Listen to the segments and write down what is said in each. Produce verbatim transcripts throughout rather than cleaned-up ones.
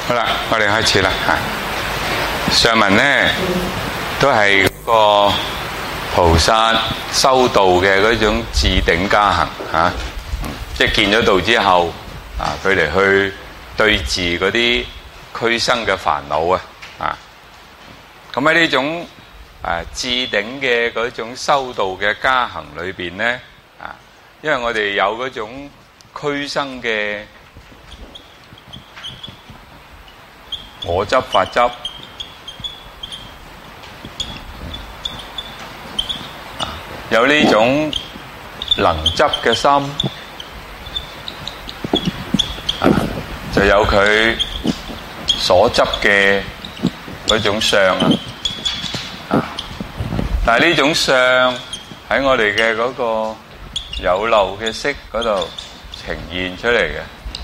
好啦，我哋開始啦吓。上文呢都係個菩薩修道嘅嗰種自頂加行吓，即係見咗道之後啊，佢嚟去對治嗰啲俱生嘅煩惱啊啊。咁喺呢種啊自頂嘅嗰種修道嘅加行裏邊呢啊，因為我哋有嗰種俱生嘅我執法執，有呢種能執嘅心，就有佢所執嘅嗰種相啊。但係呢種相喺我哋嘅嗰個有漏嘅色嗰度呈現出嚟嘅，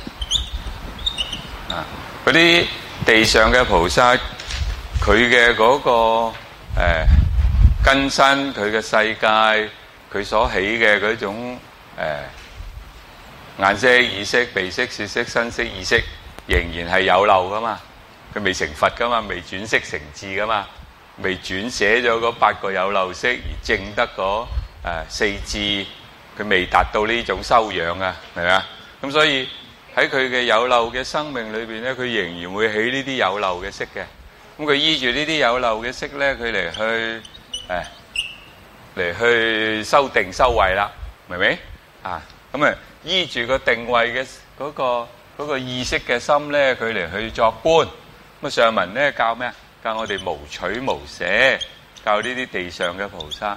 啊，嗰啲地上嘅菩薩，佢嘅嗰個誒根身，佢嘅世界，佢所起嘅嗰種誒眼識、耳識、鼻識、舌識、身識、意識，仍然係有漏噶嘛，佢未成佛噶嘛，未轉識成智噶嘛，未轉寫咗嗰八個有漏識而證得嗰誒四智，佢未達到呢種修養啊，係咪啊？咁所以喺佢嘅有漏嘅生命裏邊咧，佢仍然會起呢啲有漏嘅色嘅。咁佢依住呢啲有漏嘅色咧，佢嚟去誒嚟去修定修慧啦，明唔明啊？咁啊依住個定慧嘅嗰個嗰個意識嘅心咧，佢嚟去作觀。咁啊上文咧教咩啊？教我哋無取無捨，教呢啲地上嘅菩薩。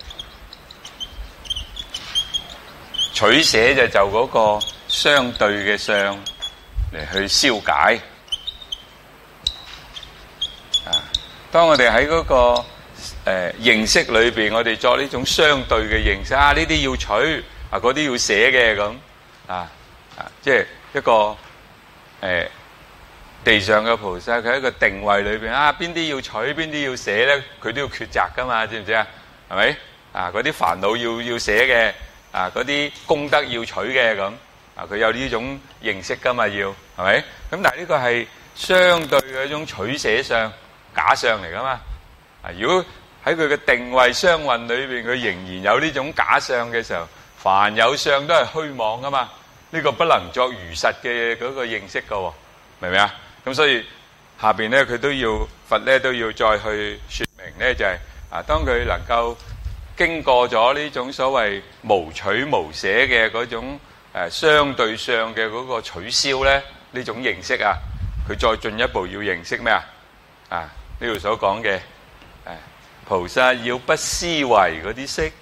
取捨就就嗰個相對嘅相嚟去消解。啊，當我哋喺嗰個誒、呃、認識裏邊，我哋作呢種相對嘅認識啊，呢啲要取啊，嗰啲要捨嘅咁啊啊，即係一個誒。呃地上嘅菩薩，佢喺一個定位裏邊啊，邊啲要取，邊啲要捨咧，佢都要抉擇噶嘛，知唔知啊？係咪啊？嗰啲煩惱要要捨嘅，啊嗰啲功德要取嘅咁，啊佢有呢種認識噶嘛，要係咪？咁但係呢個係相對嘅一種取捨相，假相嚟噶嘛。啊，如果喺佢嘅定位相運裏邊，佢仍然有呢種假相嘅時候，凡有相都係虛妄噶嘛。呢個不能作如實嘅嗰個認識噶，明唔明啊？咁所以下邊咧，佢都要佛咧都要再去說明咧，就係啊，當佢能夠經過咗呢種所謂無取無捨嘅嗰種誒相對相嘅嗰個取消咧，呢種認識啊，佢再進一步要認識咩啊？啊呢度所講嘅誒菩薩要不思維嗰啲識，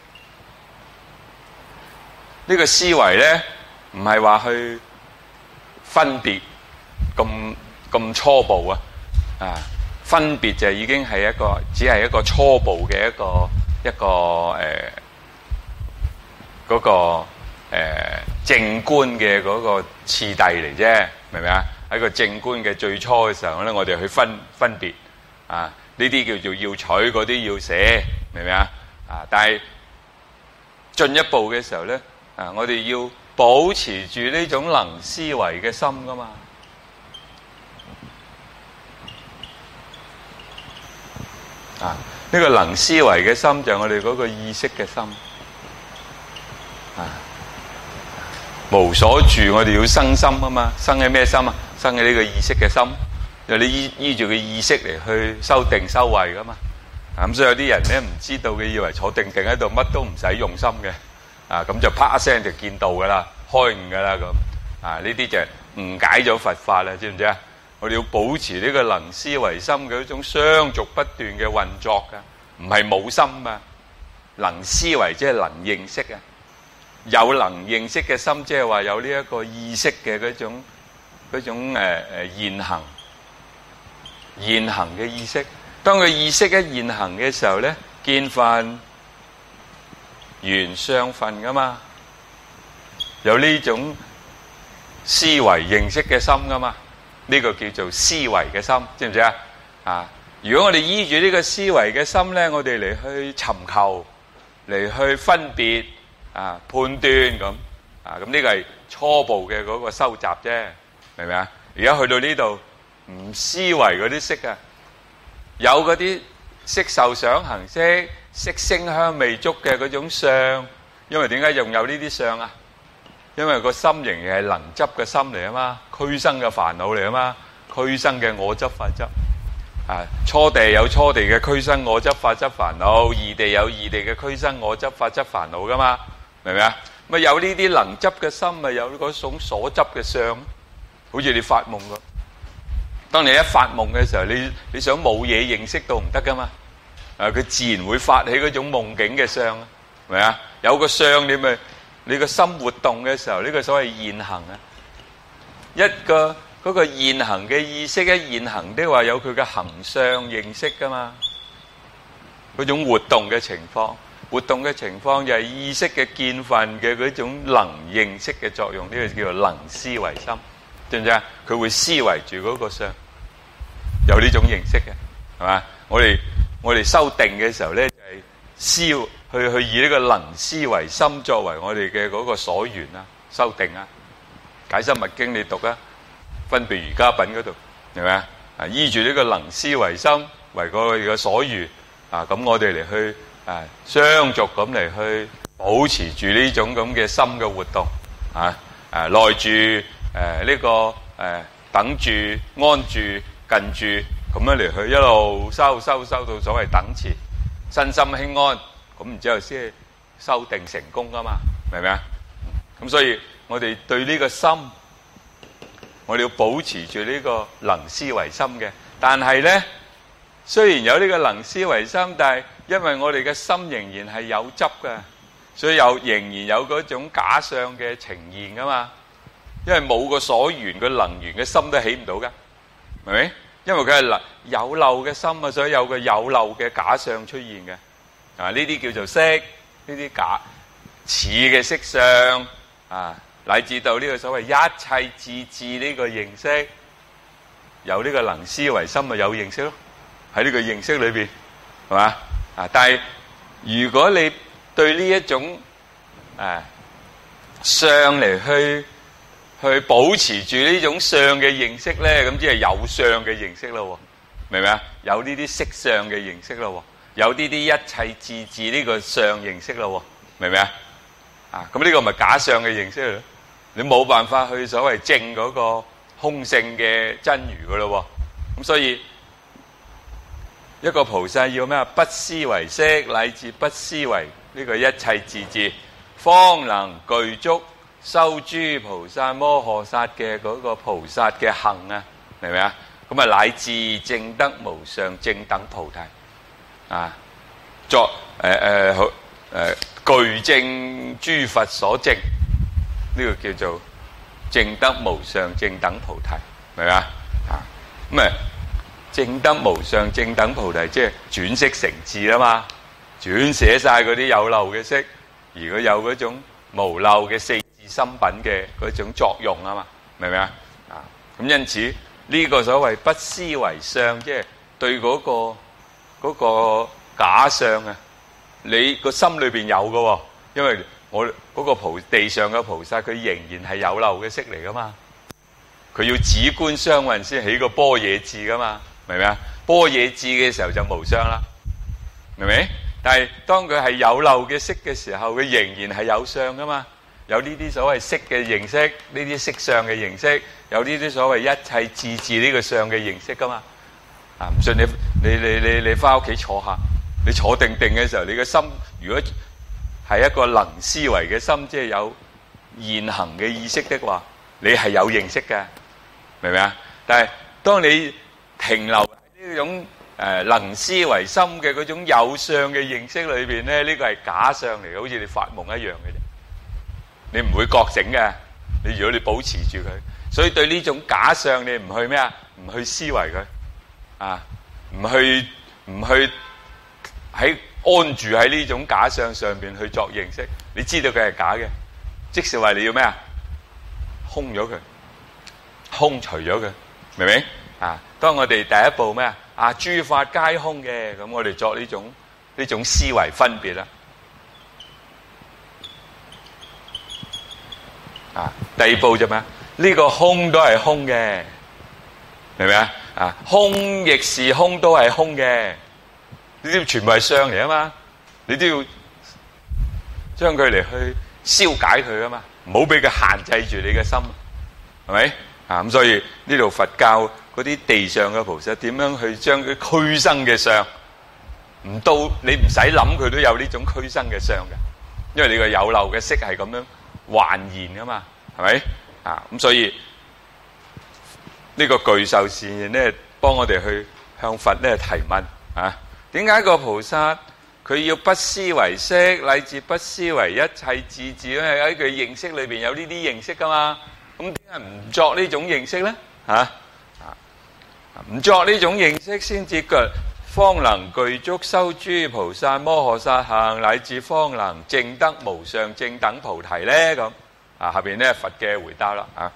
呢個思維咧唔係話去分別咁。咁初步啊，啊分別就已經係一個，只係一個初步嘅一個一個誒嗰個誒正觀嘅嗰個次第嚟啫，明唔明啊？喺個正觀嘅最初嘅時候咧，我哋去分分別啊，呢啲叫做要取，嗰啲要捨，明唔明啊？啊，但係進一步嘅時候咧，啊，我哋要保持住呢種能思維嘅心噶嘛。啊！呢、這個能思維嘅心就係我哋嗰個意識嘅心，啊，無所住，我哋要生心啊嘛，生喺咩心啊？生喺呢個意識嘅心，就你依依住個意識嚟去修定修慧噶嘛。啊，咁所以有啲人咧唔知道嘅，以為坐定定喺度乜都唔使用心嘅，啊，咁就啪一聲就見道噶啦，開悟噶啦咁。啊，呢啲就係誤解咗佛法啦，知唔知啊？我哋要保持呢個能思維心嘅一種相續不斷嘅運作噶，唔係冇心啊。能思維即係能認識啊，有能認識嘅心，即係話有呢一個意識嘅嗰種嗰種誒誒現行現行嘅意識。當佢意識一現行嘅時候咧，見分緣相分噶嘛，有呢種思維認識嘅心噶嘛。呢個叫做思維嘅心，知唔知啊？啊！如果我哋依住呢個思維嘅心咧，我哋嚟去尋求，嚟去分別啊、判斷咁啊，咁呢個係初步嘅嗰個收集啫，明唔明啊？而家去到呢度， 唔思維嗰啲識啊，有嗰啲識受想行識，識聲香味觸嘅嗰種相。因為點解仲有呢啲相啊？因為個心仍然係能執嘅心嚟啊嘛，俱生嘅煩惱嚟啊嘛，俱生嘅我執法執啊。初地有初地嘅俱生我執法執煩惱，二地有二地嘅俱生我執法執煩惱噶嘛，明唔明啊？咪有呢啲能執嘅心，咪有嗰種所執嘅相。好似你發夢咁，當你一發夢嘅時候，你你想冇嘢認識到唔得噶嘛？啊，佢自然會發起嗰種夢境嘅相，係咪啊？有個相，你咪你個心活動嘅時候，呢個所謂現行啊。一個嗰個現行嘅意識，一現行的話有佢嘅行相認識噶嘛。嗰種活動嘅情況，活動嘅情況就係意識嘅見分嘅嗰種能認識嘅作用，呢個叫做能思維心，知唔知啊？佢會思維住嗰個相，有呢種認識嘅，係嘛？我哋我哋修定嘅時候咧，就係思去去以呢個能思維心作為我哋嘅嗰個所緣啊，修定啊，解深密經你讀啊，分別瑜伽品嗰度，係咪啊？啊，依住呢個能思維心為個嘅所緣啊，咁我哋嚟去啊，相續咁嚟去保持住呢種咁嘅心嘅活動啊，誒耐住誒呢個誒等住安住近住咁樣嚟去一路修修修到所謂等持，身心輕安。咁然之後先係修定成功噶嘛，明唔明啊？咁所以我哋對呢個心，我哋要保持住呢個能思維心嘅。但係咧，雖然有呢個能思維心，但係因為我哋嘅心仍然係有執嘅，所以有仍然有嗰種假相嘅呈現噶嘛。因為冇個所緣個能緣嘅心都起唔到噶，係咪？因為佢係有漏嘅心啊，所以有個有漏嘅假相出現嘅。啊！呢啲叫做色，呢啲假似嘅色相啊，乃至到呢個所謂一切自治呢個認識，有呢個能思維心咪有認識咯。喺呢個認識裏邊，係嘛啊？但係如果你對呢一種誒相嚟去去保持住呢種相嘅認識咧，咁即係有相嘅認識咯，明唔明啊？有呢啲色相嘅認識咯。有呢啲一切自治呢個相認識咯，明唔明啊？啊，咁呢個咪假相嘅認識咯？你冇辦法去所謂證嗰個空性嘅真如噶咯。咁所以一個菩薩要咩啊？不思維色，乃至不思維呢個一切自治，方能具足修諸菩薩摩訶薩嘅嗰個菩薩嘅行啊，明唔明啊？咁啊，乃至證得無上正等菩提。啊，作誒誒好誒具證諸佛所證，呢個叫做證得無上正等菩提，明嘛？啊，咁啊證得無上正等菩提，即係轉識成智啊嘛，轉寫晒嗰啲有漏嘅識，而佢有嗰種無漏嘅四智心品嘅嗰種作用啊嘛，明唔明啊？啊，咁因此呢個所謂不思維相，即係對嗰個。嗰個假相啊，你個心裏邊有嘅喎，因為我嗰個菩地上嘅菩薩，佢仍然係有漏嘅色嚟噶嘛，佢要止觀雙運先起個般若智噶嘛，明唔明啊？般若智嘅時候就無相啦，明唔明？但係當佢係有漏嘅色嘅時候，佢仍然係有相噶嘛，有呢啲所謂色嘅形式，呢啲色相嘅形式，有呢啲所謂一切自治呢個相嘅形式噶嘛。啊！唔信你你你你你翻屋企坐下，你坐定定嘅時候，你嘅心如果係一個能思維嘅心，即係有現行嘅意識的話，你係有認識嘅，明唔明啊？但係當你停留喺呢種誒能思維心嘅嗰種有相嘅認識裏邊咧，呢個係假相嚟嘅，好似你發夢一樣嘅啫。你唔會覺醒嘅，你如果你保持住佢，所以對呢種假相你唔去咩啊？唔去思維佢。啊，唔去唔去喺安住喺呢種假相上邊去作認識，你知道佢係假嘅，即是話你要咩啊？空咗佢，空除咗佢，明唔明？啊，當我哋第一步咩啊？啊，諸法皆空嘅，咁我哋作呢種呢種思維分別啦。啊，第二步啫嘛，呢個空都係空嘅。 明唔明啊？啊，空亦是空，都係空嘅，呢啲全部係相嚟啊嘛，你都要將佢嚟去消解佢啊嘛，唔好俾佢限制住你嘅心，係咪？啊咁，所以呢度佛教嗰啲地上嘅菩薩點樣去將佢俱生嘅相，唔到你唔使諗佢都有呢種俱生嘅相嘅，因為你個有漏嘅色係咁樣還現噶嘛，係咪？啊咁，所以呢個具受善現咧，幫我哋去向佛咧提問啊，點解個菩薩佢要不思惟識，乃至不思惟一切智智咧？喺佢認識裏邊有呢啲認識噶嘛？咁點解唔作呢種認識咧？嚇啊！唔作呢種認識先至腳方能具足修諸菩薩摩訶薩行，乃至方能證得無上正等菩提咧。咁啊，下邊咧佛嘅回答啦啊！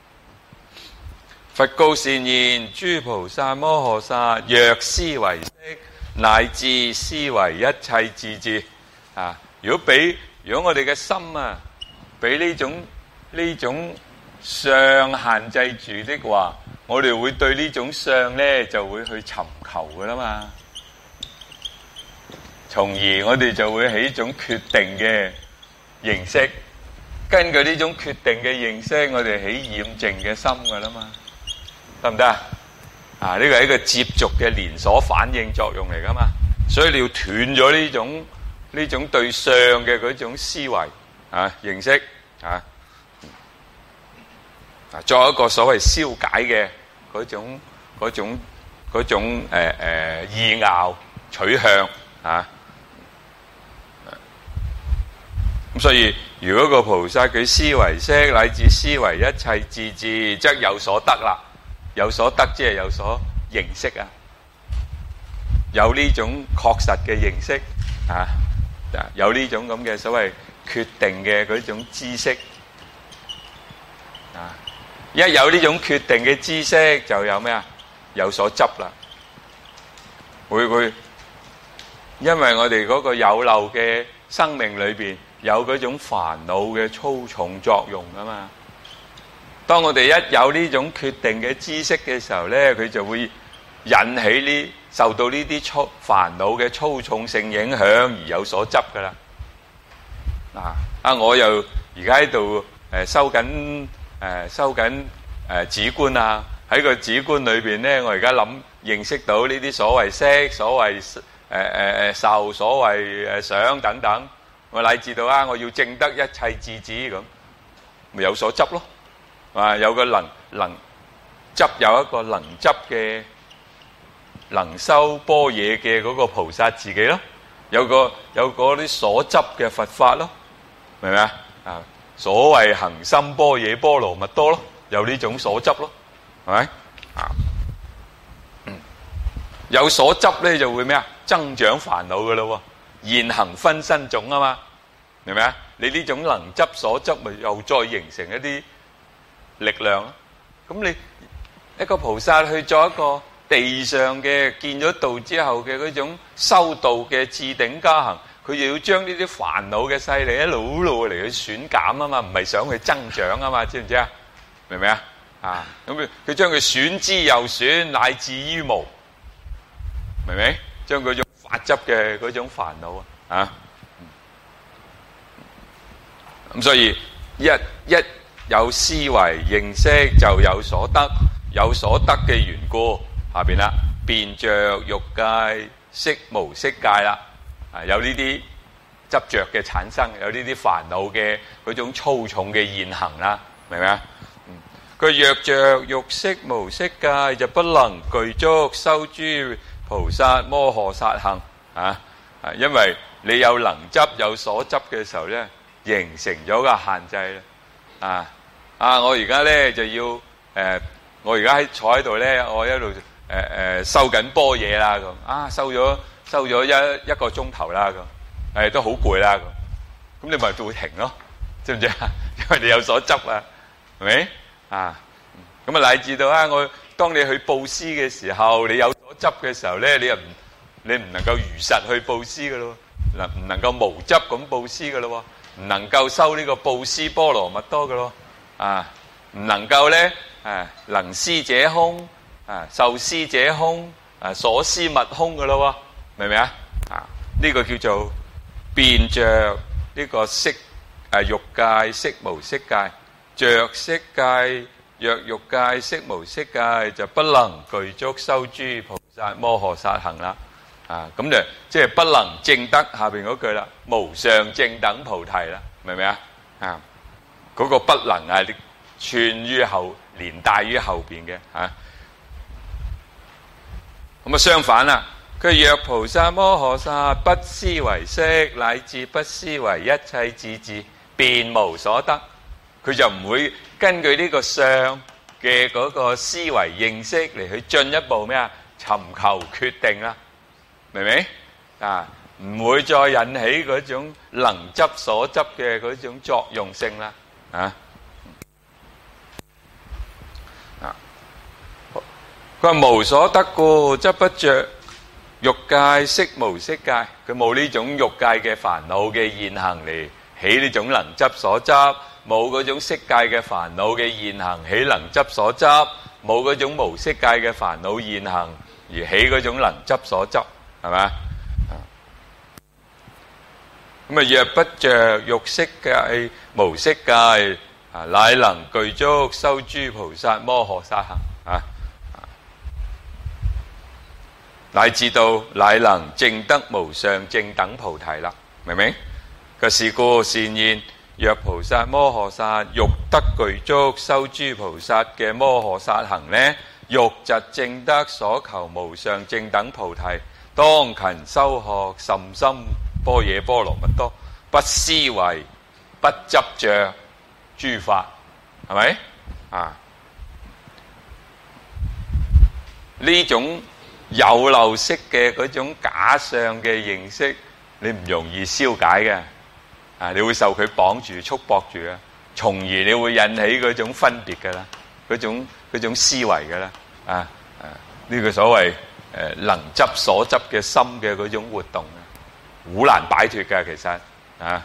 佛告善言：諸菩薩摩訶薩若思惟識，乃至思惟一切智智啊！如果俾如果我哋嘅心啊，俾呢種呢種相限制住的話，我哋會對呢種相咧就會去尋求噶啦嘛，從而我哋就會起一種決定嘅認識，根據呢種決定嘅認識，我哋起染淨嘅心噶啦嘛，得唔得啊？啊，呢個係一個接續嘅連鎖反應作用嚟噶嘛，所以你要斷咗呢種呢種對相嘅嗰種思維啊認識啊。作一個所謂消解嘅嗰種嗰種嗰種誒誒意拗取向啊，咁所以如果個菩薩佢思惟識，乃至思惟一切智智，則有所得啦。有所得即係有所認識啊，有呢種確實嘅認識啊，有呢種咁嘅所謂決定嘅嗰種知識啊。一有呢種決定嘅知識，就有咩啊？有所執啦，會會，因為我哋嗰個有漏嘅生命裏邊有嗰種煩惱嘅粗重作用啊嘛。當我哋一有呢種決定嘅知識嘅時候咧，佢就會引起呢受到呢啲粗煩惱嘅粗重性影響而有所執噶啦。嗱啊，我又而家喺度誒收緊。誒、呃、收緊誒、呃、止觀啊！喺個止觀裏邊咧，我而家諗認識到呢啲所謂識、所謂誒誒誒受、所謂誒想等等，我乃至到啊，我要證得一切智智咁，咪有所執咯，啊有個能能執有一個能執嘅能修般若嘅嗰個菩薩自己咯，有個有嗰啲所執嘅佛法咯，明唔明啊？啊！所謂行深般若波羅蜜多咯，有呢種所執咯，係咪啊？嗯，有所執咧就會咩啊？增長煩惱噶咯喎，現行分身種啊嘛，明唔明啊？你呢種能執所執，咪又再形成一啲力量咯。咁你一個菩薩去做一個地上嘅見咗道之後嘅嗰種修道嘅智頂加行。佢又要將呢啲煩惱嘅勢力一路一路嚟去損減啊嘛，唔係想去增長啊嘛，知唔知啊？明唔明啊？啊，咁佢佢將佢損之又損，乃至於無，明唔明？將嗰種法執嘅嗰種煩惱啊，咁所以一一有思維認識就有所得，有所得嘅緣故，下邊啦，便着欲界，識無色界啦。啊！有呢啲執着嘅產生，有呢啲煩惱嘅嗰種粗重嘅現行啦，明唔明啊？佢若着欲識無色界，就不能具足修諸菩薩摩訶薩行啊！啊，因為你有能執有所執嘅時候咧，形成咗個限制啦。啊啊！我而家咧就要誒、呃，我而家喺坐喺度咧，我一路誒誒修緊般若啦咁啊，修咗。收咗一一個鐘頭啦，咁誒都好攰啦，咁咁你咪會停咯，知唔知啊？因為你有所執啊，係咪啊？咁啊乃至到啊，我當你去布施嘅時候，你有所執嘅時候咧，你又唔你唔能夠如實去布施噶咯，嗱唔能夠無執咁布施噶咯，唔能夠收呢個布施波羅蜜多噶咯，啊唔能夠咧誒能施者空。 啊，受施者空，啊，所思勿空噶咯，明唔明啊？啊，呢個叫做辨着呢個色誒欲界色無色界，着色界若欲界色無色界，就不能具足修諸菩薩摩訶薩行啦。啊，咁就即係不能證得下邊嗰句啦，無上正等菩提啦，明唔明啊？啊，嗰個不能啊，串於後，連帶於後邊嘅嚇。咁啊相反啦，佢若菩薩摩訶薩不思惟色，乃至不思惟一切智智，便無所得。佢就唔會根據呢個相嘅嗰個思維認識嚟去進一步咩啊？尋求決定啦。明唔明啊？唔會再引起嗰種能執所執嘅嗰種作用性啦。啊啊！佢話無所得故，則不着欲界色無色界。佢冇呢種欲界嘅煩惱嘅現行嚟起呢種能執所執，冇嗰種色界嘅煩惱嘅現行起能執所執，冇嗰種無色界嘅煩惱現行而起嗰種能執所執。係嘛？咁啊，若不着欲色界、無色界，啊，乃能具足修諸菩薩摩訶薩行啊！乃至到乃能證得無上正等菩提啦，明唔明？個是故善言，若菩薩摩訶薩欲得具足修諸菩薩嘅摩訶薩行呢，欲疾證得所求無上正等菩提，當勤修學甚深般若波羅蜜多，不思惟不執着諸法，係咪啊？呢種有漏色嘅嗰種假相嘅認識，你唔容易消解嘅啊！你會受佢綁住、束縛住啊，從而你會引起嗰種分別嘅啦，嗰種嗰種思維嘅啦啊啊！呢個所謂誒能執所執嘅心嘅嗰種活動啊，好難擺脫嘅其實啊。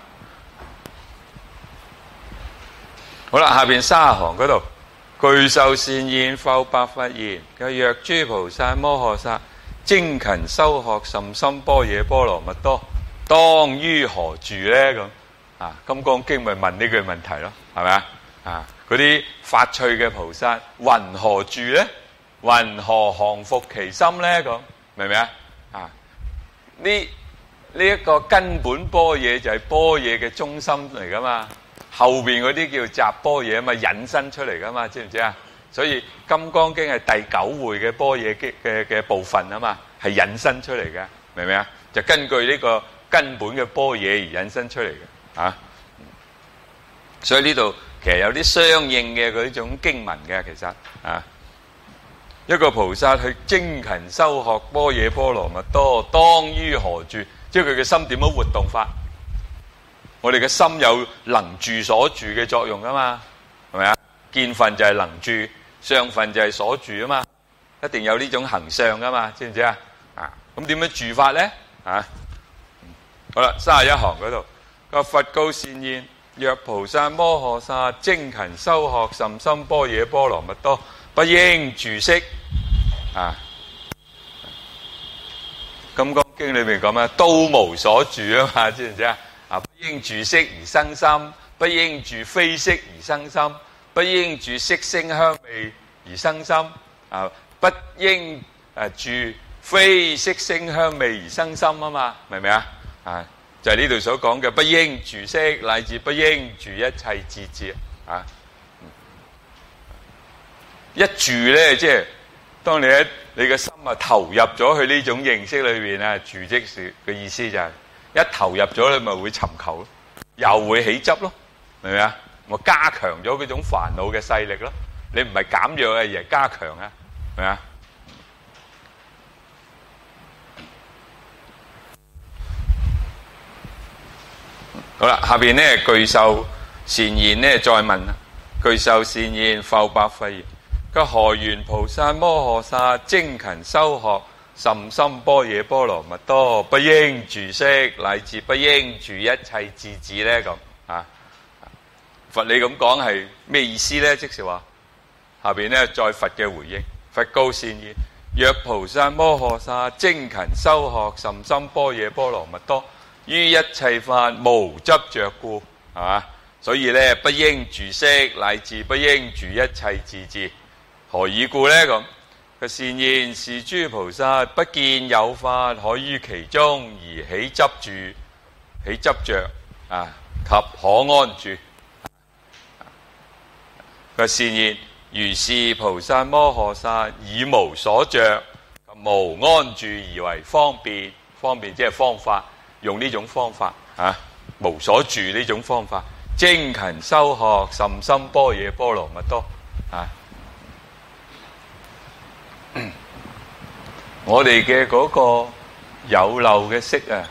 好啦，下邊三十行嗰度，具受善言，復白佛言：若諸菩薩摩訶薩精勤修學甚深般若波羅蜜多，當於何住呢？咁啊，《金剛經》咪問呢句問題咯，係咪啊？啊，嗰啲發趣嘅菩薩，云何住呢？云何降伏其心呢？咁明唔明啊？啊，呢呢一個根本般若就係般若嘅中心嚟噶嘛，後邊嗰啲叫雜般若嘛，引申出嚟噶嘛，知唔知啊？所以《金剛經》係第九會嘅般若嘅嘅嘅部分啊嘛，係引申出嚟嘅，明唔明啊？就根據呢個根本嘅般若而引申出嚟嘅，啊，所以呢度其實有啲相應嘅嗰種經文嘅，其實啊。一個菩薩去精勤修學般若波羅蜜多，當於何住？即係佢嘅心點樣活動法？我哋嘅心有能住所住嘅作用噶嘛？係咪啊？見分就係能住，相分就係所住啊嘛，一定有呢種行相噶嘛？知唔知啊？啊，咁點樣住法咧？啊，好啦，三十一行嗰度，個佛告善言：若菩薩摩訶薩精勤修學甚深般若波羅蜜多，不應住色啊！《金剛經》裏面講咩？都無所住啊嘛，知唔知啊？啊，不應住色而生心，不應住非色而生心，不應住色聲香味而生心，啊，不應誒住非色聲香味而生心啊嘛，明唔明啊？啊，就係呢度所講嘅，不應住色，乃至不應住一切智智啊！一住咧，即係當你喺你嘅心啊投入咗去呢種認識裏邊啊，住即是嘅意思就係、是、一投入咗，你咪會尋求咯，又會起執咯，明唔明啊？我加強咗嗰種煩惱嘅勢力咯，你唔係減弱啊，而係加強啊，明唔明啊？好啦，下邊咧具受善言咧再問啦，具受善言，復白佛言：個何緣菩薩摩訶薩精勤修學甚深般若波羅蜜多，不應住色，乃至不應住一切智智咧？咁啊，佛你咁講係咩意思咧？即是話下邊咧再佛嘅回應， 佛告善言：若菩薩摩訶薩精勤修學甚深般若波羅蜜多，於一切法無執着故，係嘛？所以咧，不應住色，乃至不應住一切自治。何以故呢？咁佢善言是諸菩薩不見有法可於其中而起執住、起執着啊，及可安住。佢善言如是菩薩摩訶薩以無所着及無安住而為方便，方便即係方法，用呢種方法啊，無所住呢種方法，精勤修學甚深般若波羅蜜多啊！我哋嘅嗰個有漏嘅色啊，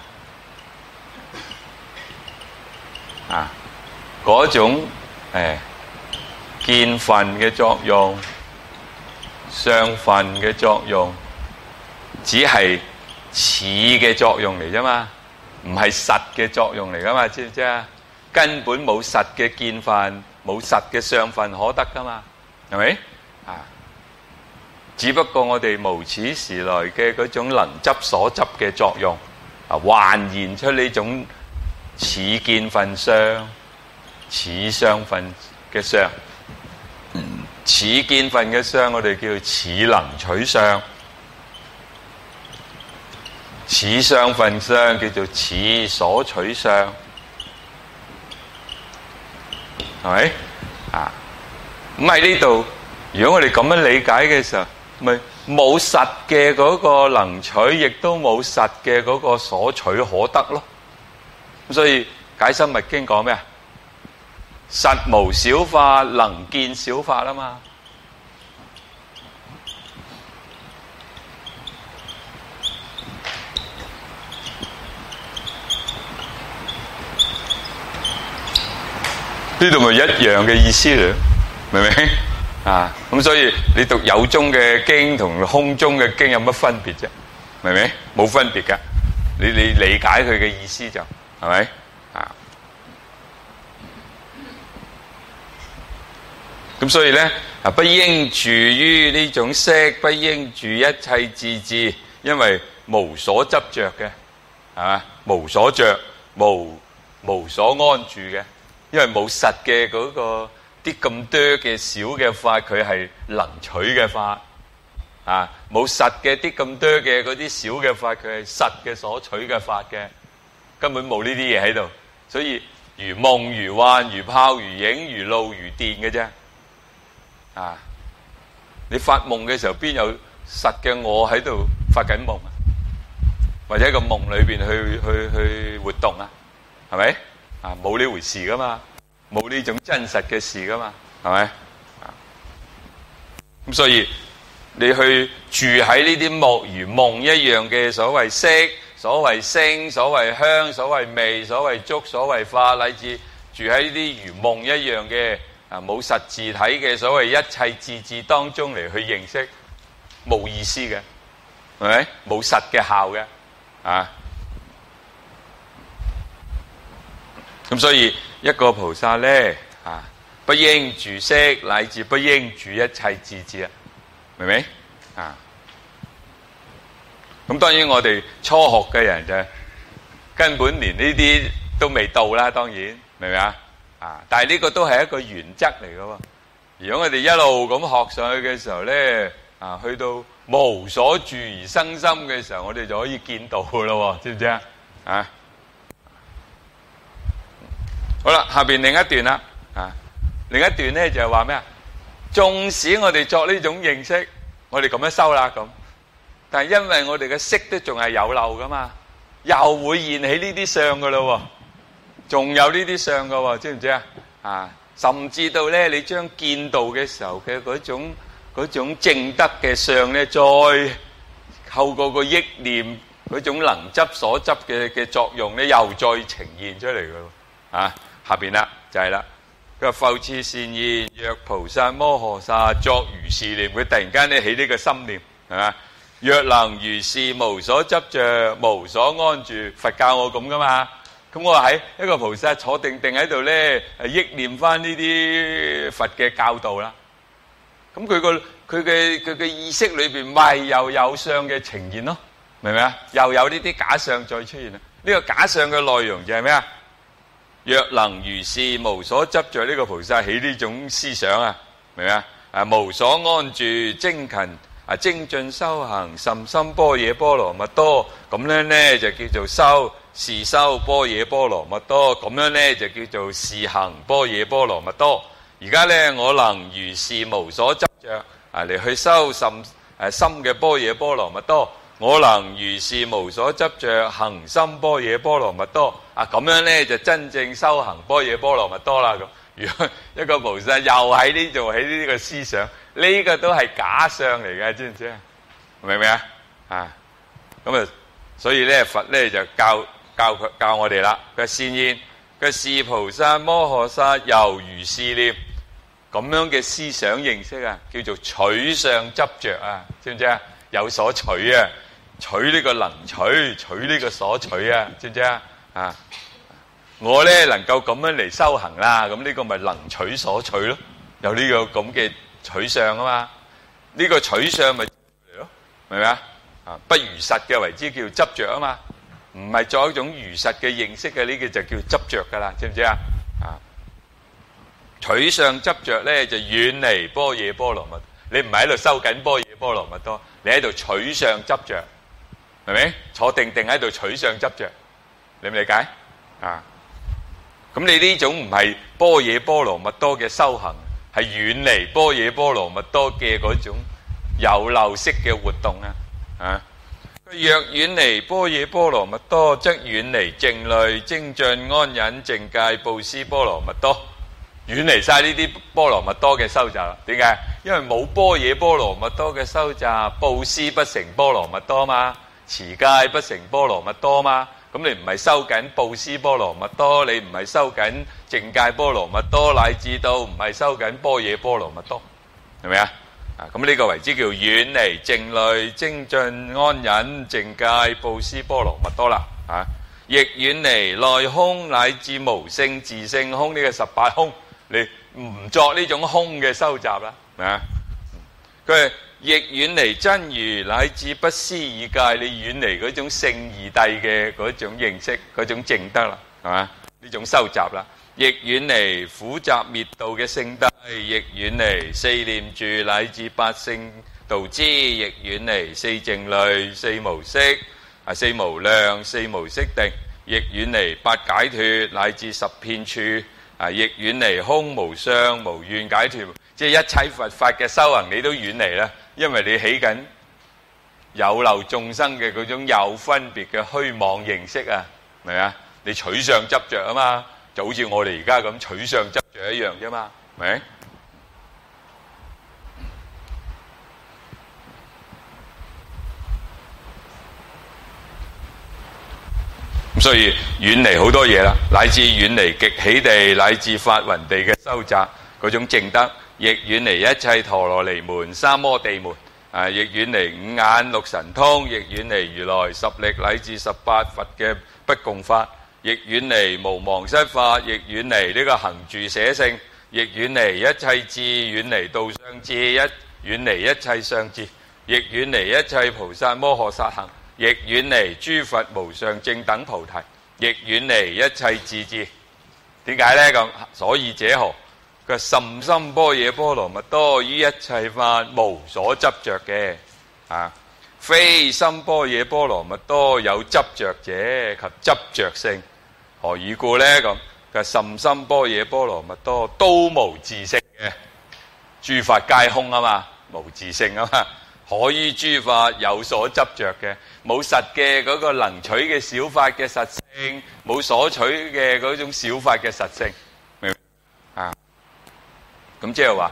啊，嗰種誒見分嘅作用、相分嘅作用，只係似嘅作用嚟啫嘛，唔係實嘅作用嚟噶嘛，知唔知啊？根本冇實嘅見分，冇實嘅相分可得噶嘛，係咪啊？只不過我哋無始時來嘅嗰種能執所執嘅作用啊，還現出呢種似見分相、似相分嘅相。似見分嘅相，我哋叫似能取相；似相分相叫做似所取相，係咪啊？咁喺呢度，如果我哋咁樣理解嘅時候，咪冇實嘅嗰個能取，亦都冇實嘅嗰個所取可得咯。咁所以解深密經講咩啊？實無小法，能見小法啊嘛。呢度咪一樣嘅意思嚟，明唔明啊？咁所以你讀有宗嘅經同空宗嘅經有乜分別啫？明唔明？冇分別噶，你你理解佢嘅意思就係咪啊？咁所以咧啊，不應住於呢種色，不應住一切自治，因為無所執着嘅，係嘛？無所着，無無所安住嘅。因為冇實嘅嗰個啲咁多嘅小嘅法，佢係能取嘅法啊！冇實嘅啲咁多嘅嗰啲小嘅法，佢係實嘅所取嘅法嘅，根本冇呢啲嘢喺度。所以如夢如幻，如泡如影，如露如電嘅啫。啊！你發夢嘅時候，邊有實嘅我喺度發緊夢啊？或者喺個夢裏邊去去去活動啊？係咪？啊，冇呢回事噶嘛，冇呢種真實嘅事噶嘛，係咪？啊，咁所以你去住喺呢啲莫如夢一樣嘅所謂色、所謂聲、所謂香、所謂味、所謂觸、所謂法，乃至住喺呢啲如夢一樣嘅啊冇實自體嘅所謂一切自治當中嚟去認識，冇意思嘅，係咪？冇實嘅效嘅，啊！咁所以一個菩薩咧啊，不應住色，乃至不應住一切自治啊，明唔明啊？咁當然我哋初學嘅人就根本連呢啲都未到啦，當然明唔明啊？啊！但係呢個都係一個原則嚟嘅喎。如果我哋一路咁學上去嘅時候咧，啊，去到無所住而生心嘅時候，我哋就可以見道嘅咯，知唔知啊？啊！好啦，下邊另一段啦，啊，另一段咧就係話咩啊？縱使我哋作呢種認識，我哋咁樣修啦咁，但係因為我哋嘅色都仲係有漏噶嘛，又會現起呢啲相噶咯，仲有呢啲相噶，知唔知啊？啊，甚至到咧你將見道嘅時候嘅嗰種嗰種正德嘅相咧，再透過個憶念嗰種能執所執嘅嘅作用咧，又再呈現出嚟噶，啊。下邊啦就係啦，佢話復次善言，若菩薩摩訶薩作如是念，佢突然間咧起呢個心念，係嘛？若能如是無所執着，無所安住，佛教我咁噶嘛？咁我喺一個菩薩坐定定喺度咧，憶念翻呢啲佛嘅教導啦。咁佢個佢嘅佢嘅意識裏邊咪又有相嘅呈現咯，明唔明啊？又有呢啲假相再出現啦。呢個假相嘅內容就係咩啊？若能如是，無所執着，呢個菩薩起呢種思想啊，明唔明啊？啊，無所安住，精勤啊，精進修行，甚深般若波羅蜜多，咁樣咧就叫做修是修般若波羅蜜多，咁樣咧就叫做是行般若波羅蜜多。而家咧我能如是無所執着啊，嚟去修甚誒深嘅般若波羅蜜多。我能如是無所執着行深般若波羅蜜多啊，咁樣咧就真正修行般若波羅蜜多啦。咁如果一個菩薩又喺呢度起呢個思想，呢個都係假相嚟嘅，知唔知啊？明唔明啊？啊，咁啊，所以咧佛咧就教教佢教我哋啦。佢善言，佢是菩薩摩訶薩猶如是念，咁樣嘅思想認識啊，叫做取相執着啊，知唔知啊？有所取啊，取呢個能取，取呢個所取啊，知唔知啊？啊，我咧能夠咁樣嚟修行啦，咁呢個咪能取所取咯，有呢個咁嘅取相啊嘛，呢個取相咪嚟咯，明唔明啊？啊，不如實嘅為之叫執着啊嘛，唔係作一種如實嘅認識嘅，呢個就叫執着噶啦，知唔知啊？啊，取相執着咧就遠離般若波羅蜜，你唔係喺度修緊般若波羅蜜多，你喺度取相執着，係咪？坐定定喺度取相執着，你唔理解啊？咁你呢種唔係般若波羅蜜多嘅修行，係遠離般若波羅蜜多嘅嗰種有漏式嘅活動啊！啊，若遠離般若波羅蜜多，則遠離靜慮、精進、安忍、淨戒、布施波羅蜜多，遠離晒呢啲波羅蜜多嘅修習。點解？因為冇般若波羅蜜多嘅修習，布施不成波羅蜜多嘛，持戒不成波羅蜜多嘛。咁你唔係修緊布施波羅蜜多，你唔係修緊淨戒波羅蜜多，乃至到唔係修緊般若波羅蜜多，係咪啊？啊，咁呢個為之叫遠離靜慮、精進、安忍、淨戒、布施波羅蜜多啦。啊，亦遠離內空乃至無性自性空呢個十八空，你唔作呢種空嘅修習啦。啊，佢亦遠離真如乃至不思議界，你遠離嗰種聖義諦嘅嗰種認識，嗰種證德啦，係嘛？呢種修習啦，亦遠離苦集滅道嘅聖諦，亦遠離四念住乃至八聖道支，亦遠離四靜慮、四無色、啊四無量、四無色定，亦遠離八解脫乃至十遍處，啊亦遠離空無相無願解脫，即係一切佛法嘅修行你都遠離啦。因為你起緊有漏眾生嘅嗰種有分別嘅虛妄認識啊，明唔明啊？你取相執着啊嘛，就好似我哋而家咁取相執着一樣啫嘛，明？咁所以遠離好多嘢啦，乃至遠離極喜地乃至法雲地嘅修習嗰種證德。亦遠離一切陀羅尼門、三摩地門，啊！亦遠離五眼六神通，亦遠離如來十力乃至十八佛嘅不共法，亦遠離無忘失法，亦遠離呢個行住捨性，亦遠離一切智，遠離道相智，一遠離一切相智，亦遠離一切菩薩摩訶薩行，亦遠離諸佛無上正等菩提，亦遠離一切智智。點解呢？咁所以者何？佢甚深般若波羅蜜多於一切法無所執着嘅啊，非深般若波羅蜜多有執着者及執着性，何以故呢？咁佢甚深般若波羅蜜多都無自性嘅，諸法皆空啊嘛，無自性啊嘛，可於諸法有所執着嘅，冇實嘅嗰個能取嘅小法嘅實性，冇所取嘅嗰種小法嘅實性，明唔明啊？咁即係話，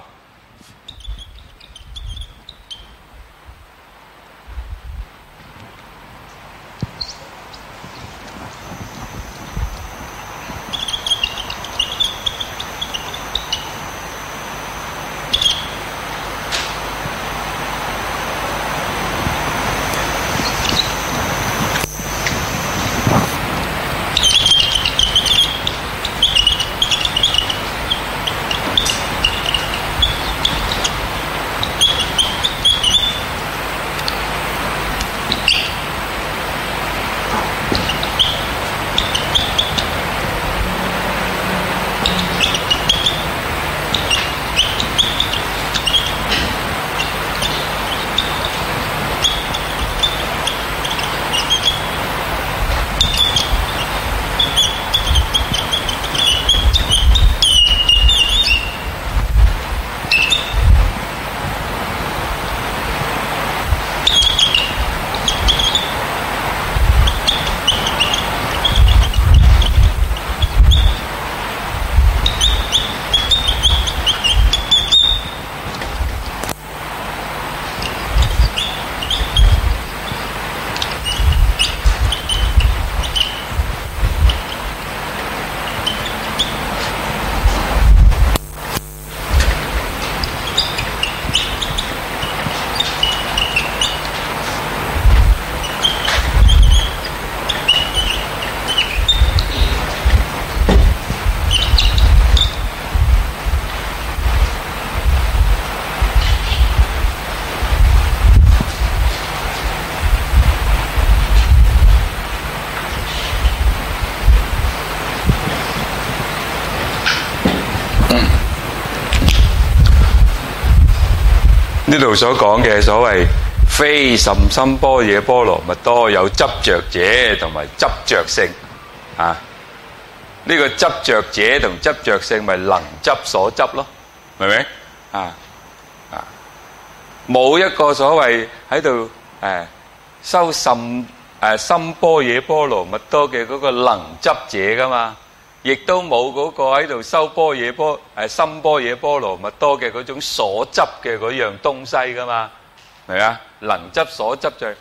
呢度所講嘅所謂非甚深般若波羅蜜多，有執着者同埋執着性啊。呢個執着者同執着性咪能執所執咯，明唔明啊？啊，冇一個所謂喺度誒修甚誒深般若波羅蜜多嘅嗰個能執者噶嘛，亦都冇嗰個喺度修般若波誒深般若波羅蜜多嘅嗰種所執嘅嗰樣東西噶嘛，係啊？能執所執就係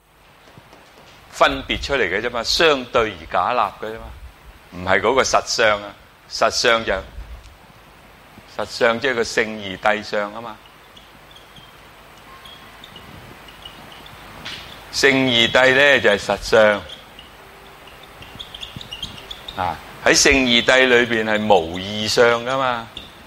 分別出嚟嘅啫嘛，相對而假立嘅啫嘛。唔係嗰個實相啊，實相就實相即係個聖義諦相啊嘛。聖義諦咧就係實相啊，喺聖義諦裏邊係無異相噶嘛，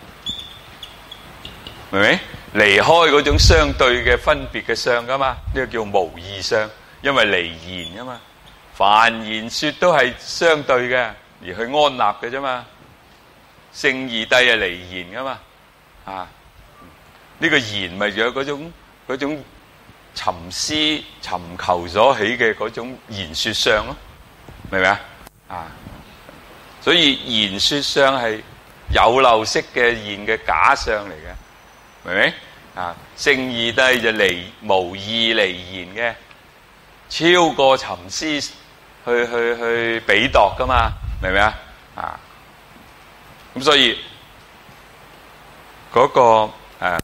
明唔明？離開嗰種相對嘅分別嘅相噶嘛，呢個叫無異相，因為離言噶嘛，凡言說都係相對嘅。而去安立嘅啫嘛，聖義諦係離言噶嘛，啊，呢個言咪有嗰種嗰種尋思尋求所起嘅嗰種言說相咯，明唔明啊？啊，所以言說相係有漏色嘅現嘅假相嚟嘅，明唔明？啊，聖義諦就離無義離言嘅，超過尋思去去去比度噶嘛。明唔明啊？啊，咁所以嗰、那個誒誒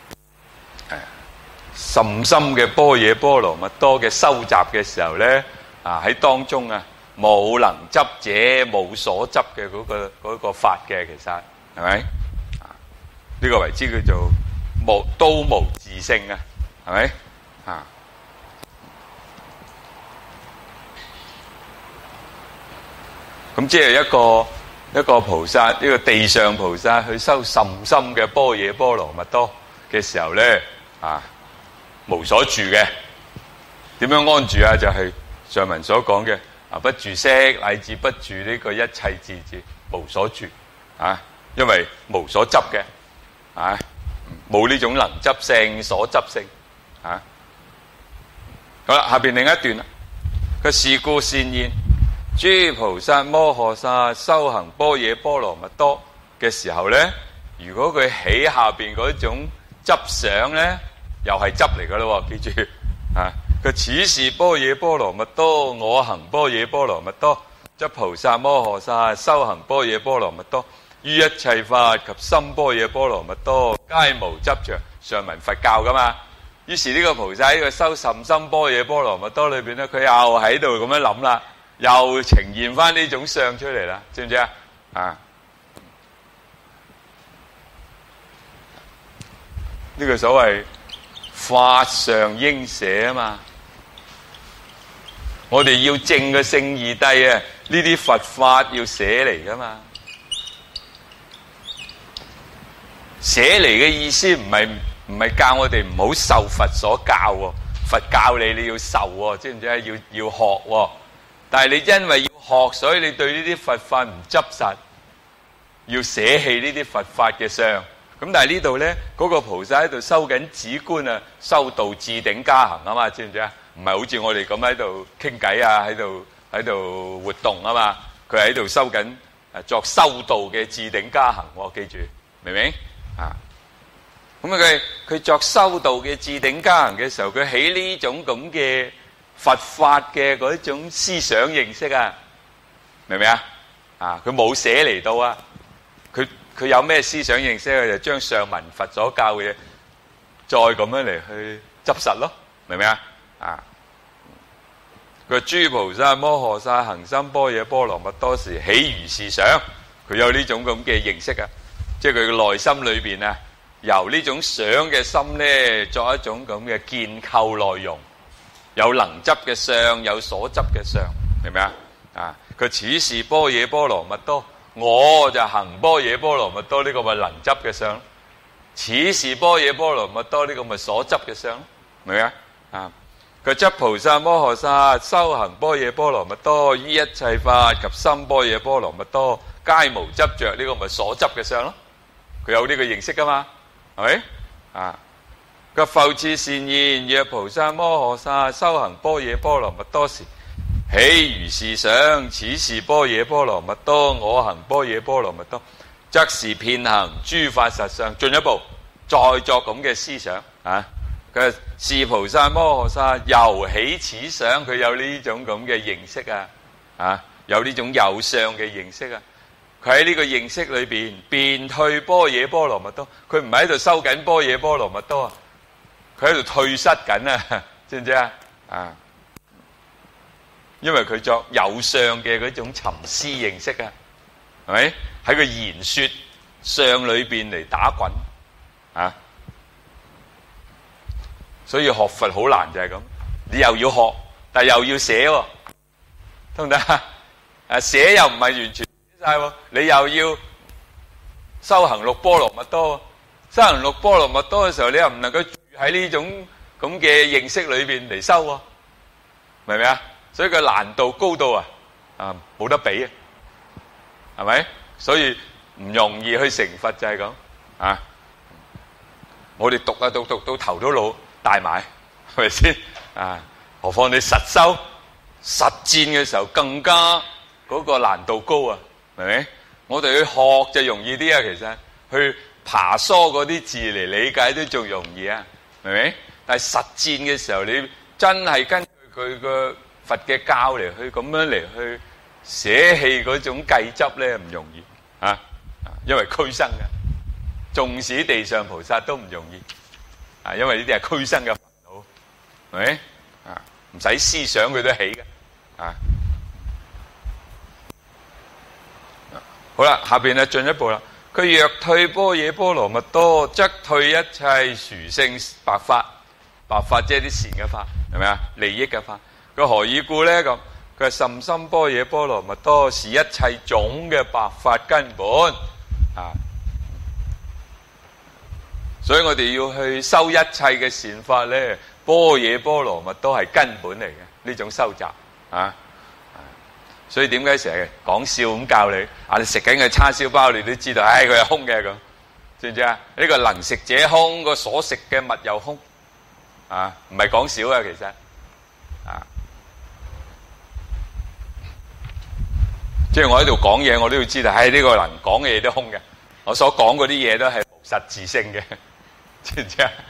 甚深嘅般若波羅蜜多嘅收集嘅時候咧，啊喺當中啊冇能執者冇所執嘅嗰個嗰、那個法嘅，其實係咪？啊，呢、這個為之叫做無都無自性啊，係咪？啊。咁即係一個一個菩薩，呢個地上菩薩去修甚深嘅般若波羅蜜多嘅時候咧，啊，無所住嘅，點樣安住啊？就係、是、上文所講嘅啊，不住色乃至不住呢個一切智智，無所住啊，因為無所執嘅啊，冇呢種能執性、所執性啊。好啦，下邊另一段啦，佢是故善言。諸菩薩摩訶薩修行般若波羅蜜多嘅時候咧，如果佢起下邊嗰種執想咧，又係執嚟噶咯，記住啊！佢此是般若波羅蜜多，我行般若波羅蜜多，則菩薩摩訶薩修行般若波羅蜜多，於一切法及深般若波羅蜜多，皆無執着。上文佛教噶嘛，於是呢個菩薩喺個修甚深般若波羅蜜多裏邊咧，佢又喺度咁樣諗啦。又呈現翻呢種相出嚟啦，知唔知啊？啊，呢個所謂法上應捨啊嘛，我哋要證個聖義諦啊，呢啲佛法要捨嚟噶嘛。捨嚟嘅意思唔係唔係教我哋唔好受佛所教喎，佛教你你要受喎，知唔知啊？要要學喎。但係你因為要學，所以你對呢啲佛法唔執實，要捨棄呢啲佛法嘅相。咁但係呢度咧，嗰、那個菩薩喺度收緊止觀啊，修道至頂加行啊嘛，知唔知啊？唔係好似我哋咁喺度傾偈啊，喺度喺度活動啊嘛。佢喺度收緊誒作修道嘅至頂加行，我記住，明唔明啊？咁啊，佢佢作修道嘅至頂加行嘅時候，佢起呢種咁嘅佛法嘅嗰種思想認識啊，明唔明啊？啊，佢冇寫嚟到啊，佢佢有咩思想認識，佢就將上文佛所教嘅嘢，再咁樣嚟去執實咯，明唔明啊？啊，佢諸菩薩摩訶薩行深般若波羅蜜多時，起如是想，佢有呢種咁嘅認識啊，即係佢嘅內心裏邊啊，由呢種想嘅心咧，作一種咁嘅建構內容。有能執嘅相，有所執嘅相，明唔明啊？啊，佢此是般若波羅蜜多，我就行般若波羅蜜多，呢個咪能執嘅相。此是般若波羅蜜多，呢個咪所執嘅相，明唔明啊？啊，佢則菩薩摩訶薩修行般若波羅蜜多，於一切法及深般若波羅蜜多，皆無執着，呢個咪所執嘅相咯。佢有呢個認識噶嘛，係咪？啊。 個復次善言，若菩薩摩訶薩修行般若波羅蜜多時，起如是想，此是般若波羅蜜多，我行般若波羅蜜多，則是遍行諸法實相。進一步再作咁嘅思想啊！佢是菩薩摩訶薩由起此想，佢有呢種咁嘅認識啊！啊，有呢種有相嘅認識啊！佢喺呢個認識裏邊便退般若波羅蜜多，佢唔係喺度收緊般若波羅蜜多啊！佢喺度退失緊啊！知唔知啊？啊！因為佢作有相嘅嗰種沉思認識啊，係咪喺個言說相裏邊嚟打滾啊？所以學佛好難就係咁，你又要學，但係又要寫喎，得唔得啊？誒，寫又唔係完全寫晒喎，你又要修行六波羅蜜多，修行六波羅蜜多嘅時候，你又唔能夠住喺呢種咁嘅認識裏邊嚟修喎，明唔明啊？所以個難度高度啊，啊冇得比啊，係咪？所以唔容易去成佛就係咁啊！我哋讀啊讀讀到頭都老大埋，係咪先啊？何況你實修實踐嘅時候，更加嗰個難度高啊，係咪？我哋去學就容易啲啊，其實去爬梳嗰啲字嚟理解都仲容易啊，係咪？但係實踐嘅時候，你真係根據佢個佛嘅教嚟去咁樣嚟去捨棄嗰種計執咧，唔容易啊！因為俱生嘅，縱使地上菩薩都唔容易啊！因為呢啲係俱生嘅煩惱，係咪啊？唔使思想佢都起嘅啊！好啦，下邊咧進一步啦。佢若退般若波羅蜜多，則退一切殊勝白法。白法即係啲善嘅法，係咪啊？利益嘅法。佢何以故咧？咁佢係甚深般若波羅蜜多，是一切種嘅白法根本啊！所以我哋要去修一切嘅善法咧，般若波羅蜜多係根本嚟嘅呢種修習啊！所以點解成日講笑咁教你啊？你食緊嘅叉燒包，你都知道，唉，佢係空嘅咁，知唔知啊？呢個能食者空，個所食嘅物又空啊！唔係講笑啊，其實啊，即係我喺度講嘢，我都要知道，唉，呢個能講嘅嘢都空嘅，我所講嗰啲嘢都係無實自性嘅，知唔知啊？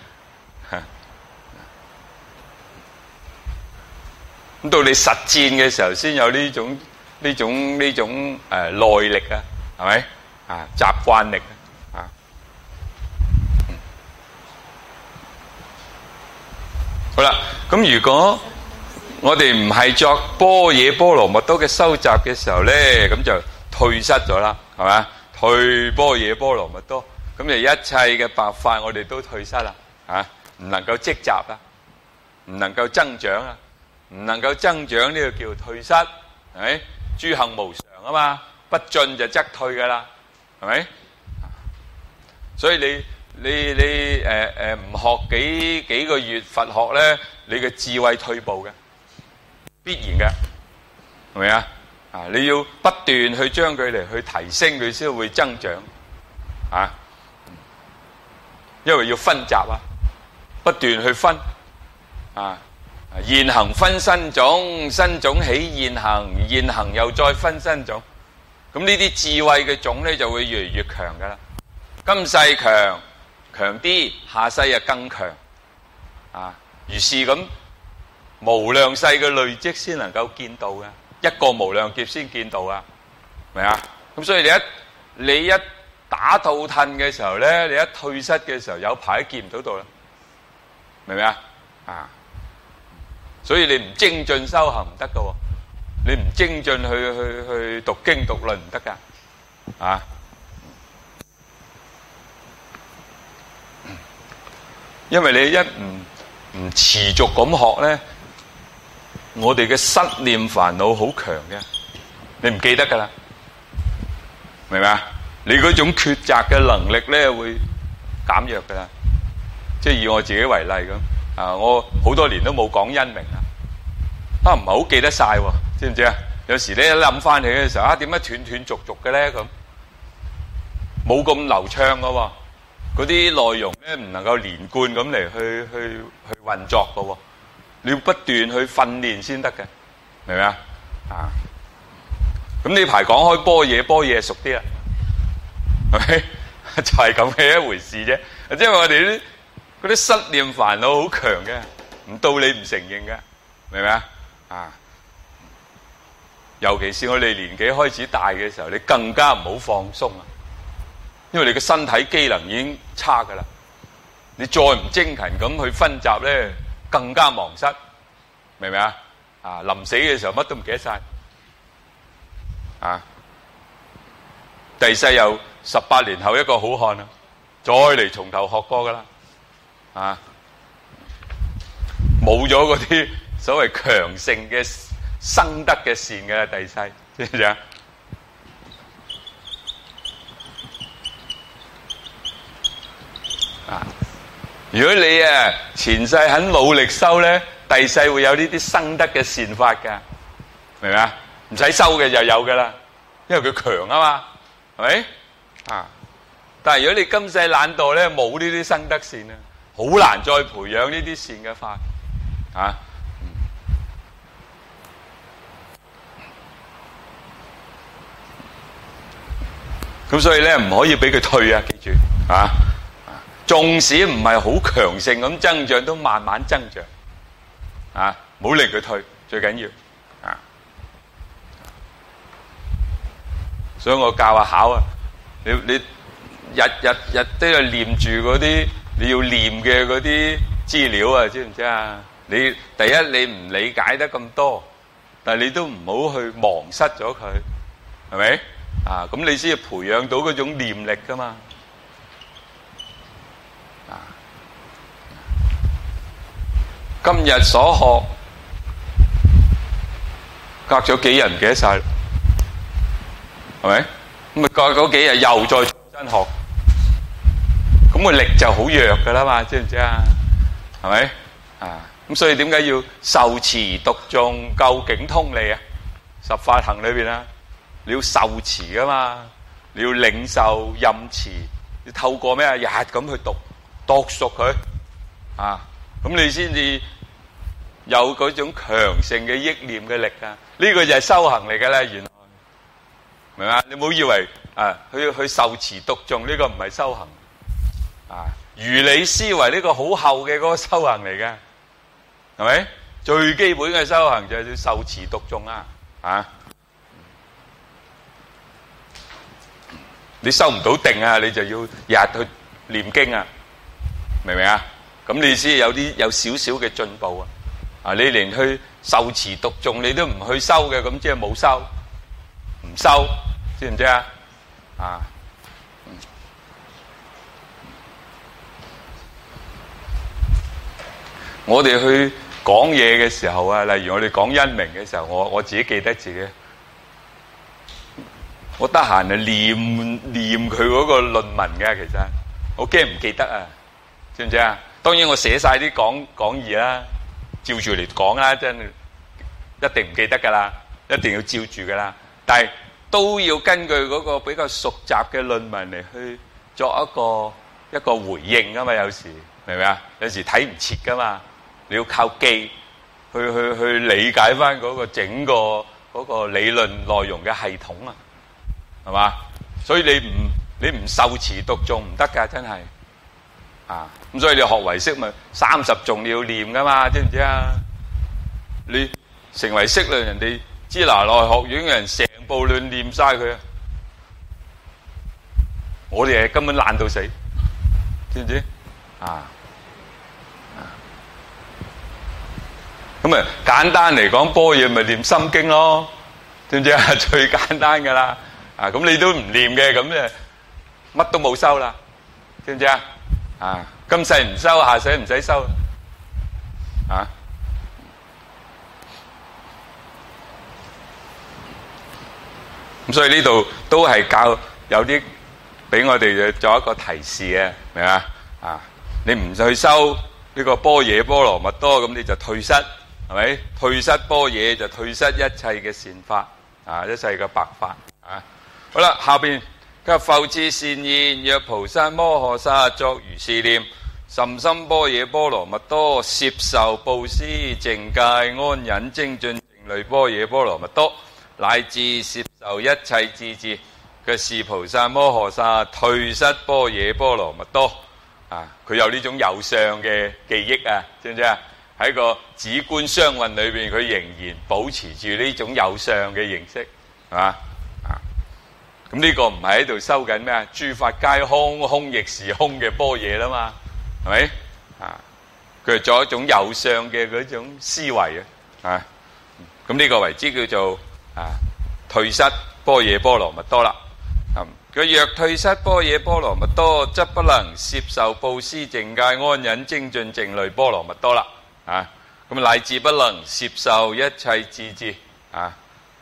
咁到你實踐嘅時候，先有呢種呢種呢種誒耐力啊，係咪啊？習慣力啊，嗯、好啦。咁如果我哋唔係作般若波羅蜜多嘅修習嘅時候咧，咁就退失咗啦，係咪？退般若波羅蜜多，咁就一切嘅白法我哋都退失啦，啊，唔能夠積集啦，唔能夠增長啦。唔能夠增長呢個叫退失，係咪？諸行無常啊嘛，不進就則退噶啦，係咪？所以你你你誒誒唔學幾幾個月佛學咧，你嘅智慧退步嘅，必然嘅，係咪啊？啊，你要不斷去將佢嚟去提升，佢先會增長啊！因為要分集啊，不斷去分啊。現行分身種，身種起現行，現行又再分身種，咁呢啲智慧嘅種咧就會越嚟越強噶啦。今世強強啲，下世又更強啊！如是咁無量世嘅累積先能夠見到嘅，一個無量劫先見到啊，明啊？咁所以你一你一打倒褪嘅時候咧，你一退失嘅時候，有排都見唔到到啦，明唔明啊？啊！所以你唔精進修行唔得噶，你唔精進去去去讀經讀論唔得噶，啊！因為你一唔唔持續咁學咧，我哋嘅失念煩惱好強嘅，你唔記得噶啦，明唔明啊？你嗰種抉擇嘅能力咧會減弱噶啦，即係以我自己為例咁。啊！我好多年都冇講因明啦，啊唔係好記得晒喎，知唔知啊？有時咧諗翻起嘅時候，啊點解斷斷續續嘅咧咁，冇咁流暢噶喎， 嗰啲內容咧唔能夠連貫咁嚟去去去運作嘅喎，你要不斷去訓練先得嘅，明唔明啊？啊！咁呢排講開般若，般若熟啲啦，係咪？就係咁嘅一回事啫。即係我哋啲嗰啲失念煩惱好強嘅，唔到你唔承認嘅，明唔明啊？啊！尤其是我哋年紀開始大嘅時候，你更加唔好放鬆啊！因為你嘅身體機能已經差噶啦，你再唔精勤咁去分集咧，更加忘失，明唔明啊？啊！臨死嘅時候乜都唔記得晒，啊！第世又十八年後一個好漢啊，再嚟從頭學過噶啦，啊！冇咗嗰啲所謂強盛嘅生得嘅善嘅第世，知唔知啊？啊！如果你啊前世肯努力修咧，第世會有呢啲生得嘅善法噶，明唔明啊？唔使修嘅就有噶啦，因為佢強啊嘛，係咪？啊！但係如果你今世懶惰咧，冇呢啲生得善啊，好難再培養呢啲善嘅法啊！咁所以咧唔可以俾佢退啊！記住啊！縱使唔係好強盛咁增長，都慢慢增長啊！唔好令佢退，最緊要啊！所以我教下考啊，你你日日日都要念住嗰啲你要念嘅嗰啲資料啊，知唔知啊？你第一你唔理解得咁多，但係你都唔好去忘失咗佢，係咪？啊，咁你先要培養到嗰種念力噶嘛。啊，今日所學隔咗幾日唔記得晒，係咪？咁啊隔嗰幾日又再重新學，咁個力就好弱噶啦嘛，知唔知啊？係咪？啊，咁所以點解要受持讀誦究竟通利啊？十法行裏邊啊，你要受持噶嘛，你要領受任持，要透過咩啊？日咁去讀，讀熟佢啊，咁你先至有嗰種強盛嘅憶念嘅力啊！呢個就係修行嚟噶啦，原來明嘛？你唔好以為啊，去去受持讀誦呢個唔係修行啊，如理思維呢個好後嘅嗰個修行嚟嘅，係咪？最基本嘅修行就係要受持讀誦啊！啊，你收唔到定啊，你就要日去念經啊，明唔明啊？咁你先有啲有少少嘅進步啊！啊，你連去受持讀誦你都唔去修嘅，咁即係冇修，唔修，知唔知啊？啊，嗯、我哋去講嘢嘅時候啊，例如我哋講因明嘅時候，我我自己記得自己，我得閒啊念念佢嗰個論文嘅，其實我驚唔記得啊，知唔知啊？當然我寫晒啲講講義啦，照住嚟講啦，真係一定唔記得噶啦，一定要照住噶啦。但係都要根據嗰個比較熟習嘅論文嚟去作一個一個回應噶嘛。有時明唔明啊？有時睇唔切噶嘛，你要靠記去去去理解翻嗰個整個嗰個理論內容嘅系統啊，係嘛？所以你唔你唔受持讀誦唔得噶，真係。啊，咁所以你學唯識咪三十頌你要念噶嘛，知唔知啊？你成為識論，人哋支那內學院嘅人成部論念晒佢啊！我哋係根本爛到死，知唔知？啊，咁啊簡單嚟講，般若咪念心經咯，知唔知啊？最簡單噶啦，啊咁你都唔念嘅，咁誒乜都冇收啦，知唔知啊？啊！今世唔修，下世唔使修啊！咁所以呢度都係教有啲俾我哋做一個提示嘅，明嘛？啊！你唔去修呢個般若波羅蜜多，咁你就退失，係咪？退失般若就退失一切嘅善法啊，一切嘅白法啊！好啦，下邊及復次善言，若菩薩摩訶薩作如是念：甚深般若波羅蜜多，攝受布施淨戒安忍精進靜慮般若波羅蜜多，乃至攝受一切智智。嘅是菩薩摩訶薩退失般若波羅蜜多。啊！佢有呢種有相嘅記憶啊，知唔知啊？喺個止觀雙運裏邊，佢仍然保持住呢種有相嘅認識，係嘛？啊！咁呢個唔係喺度修緊咩啊？諸法皆空，空亦是空嘅般若啦嘛，係咪？啊！佢係做一種有相嘅嗰種思維啊！啊！咁呢個為之叫做啊退失般若波羅蜜多啦。佢若退失般若波羅蜜多，則不能攝受布施淨戒安忍精進靜慮波羅蜜多啦。啊，咁乃至不能攝受一切智智。啊，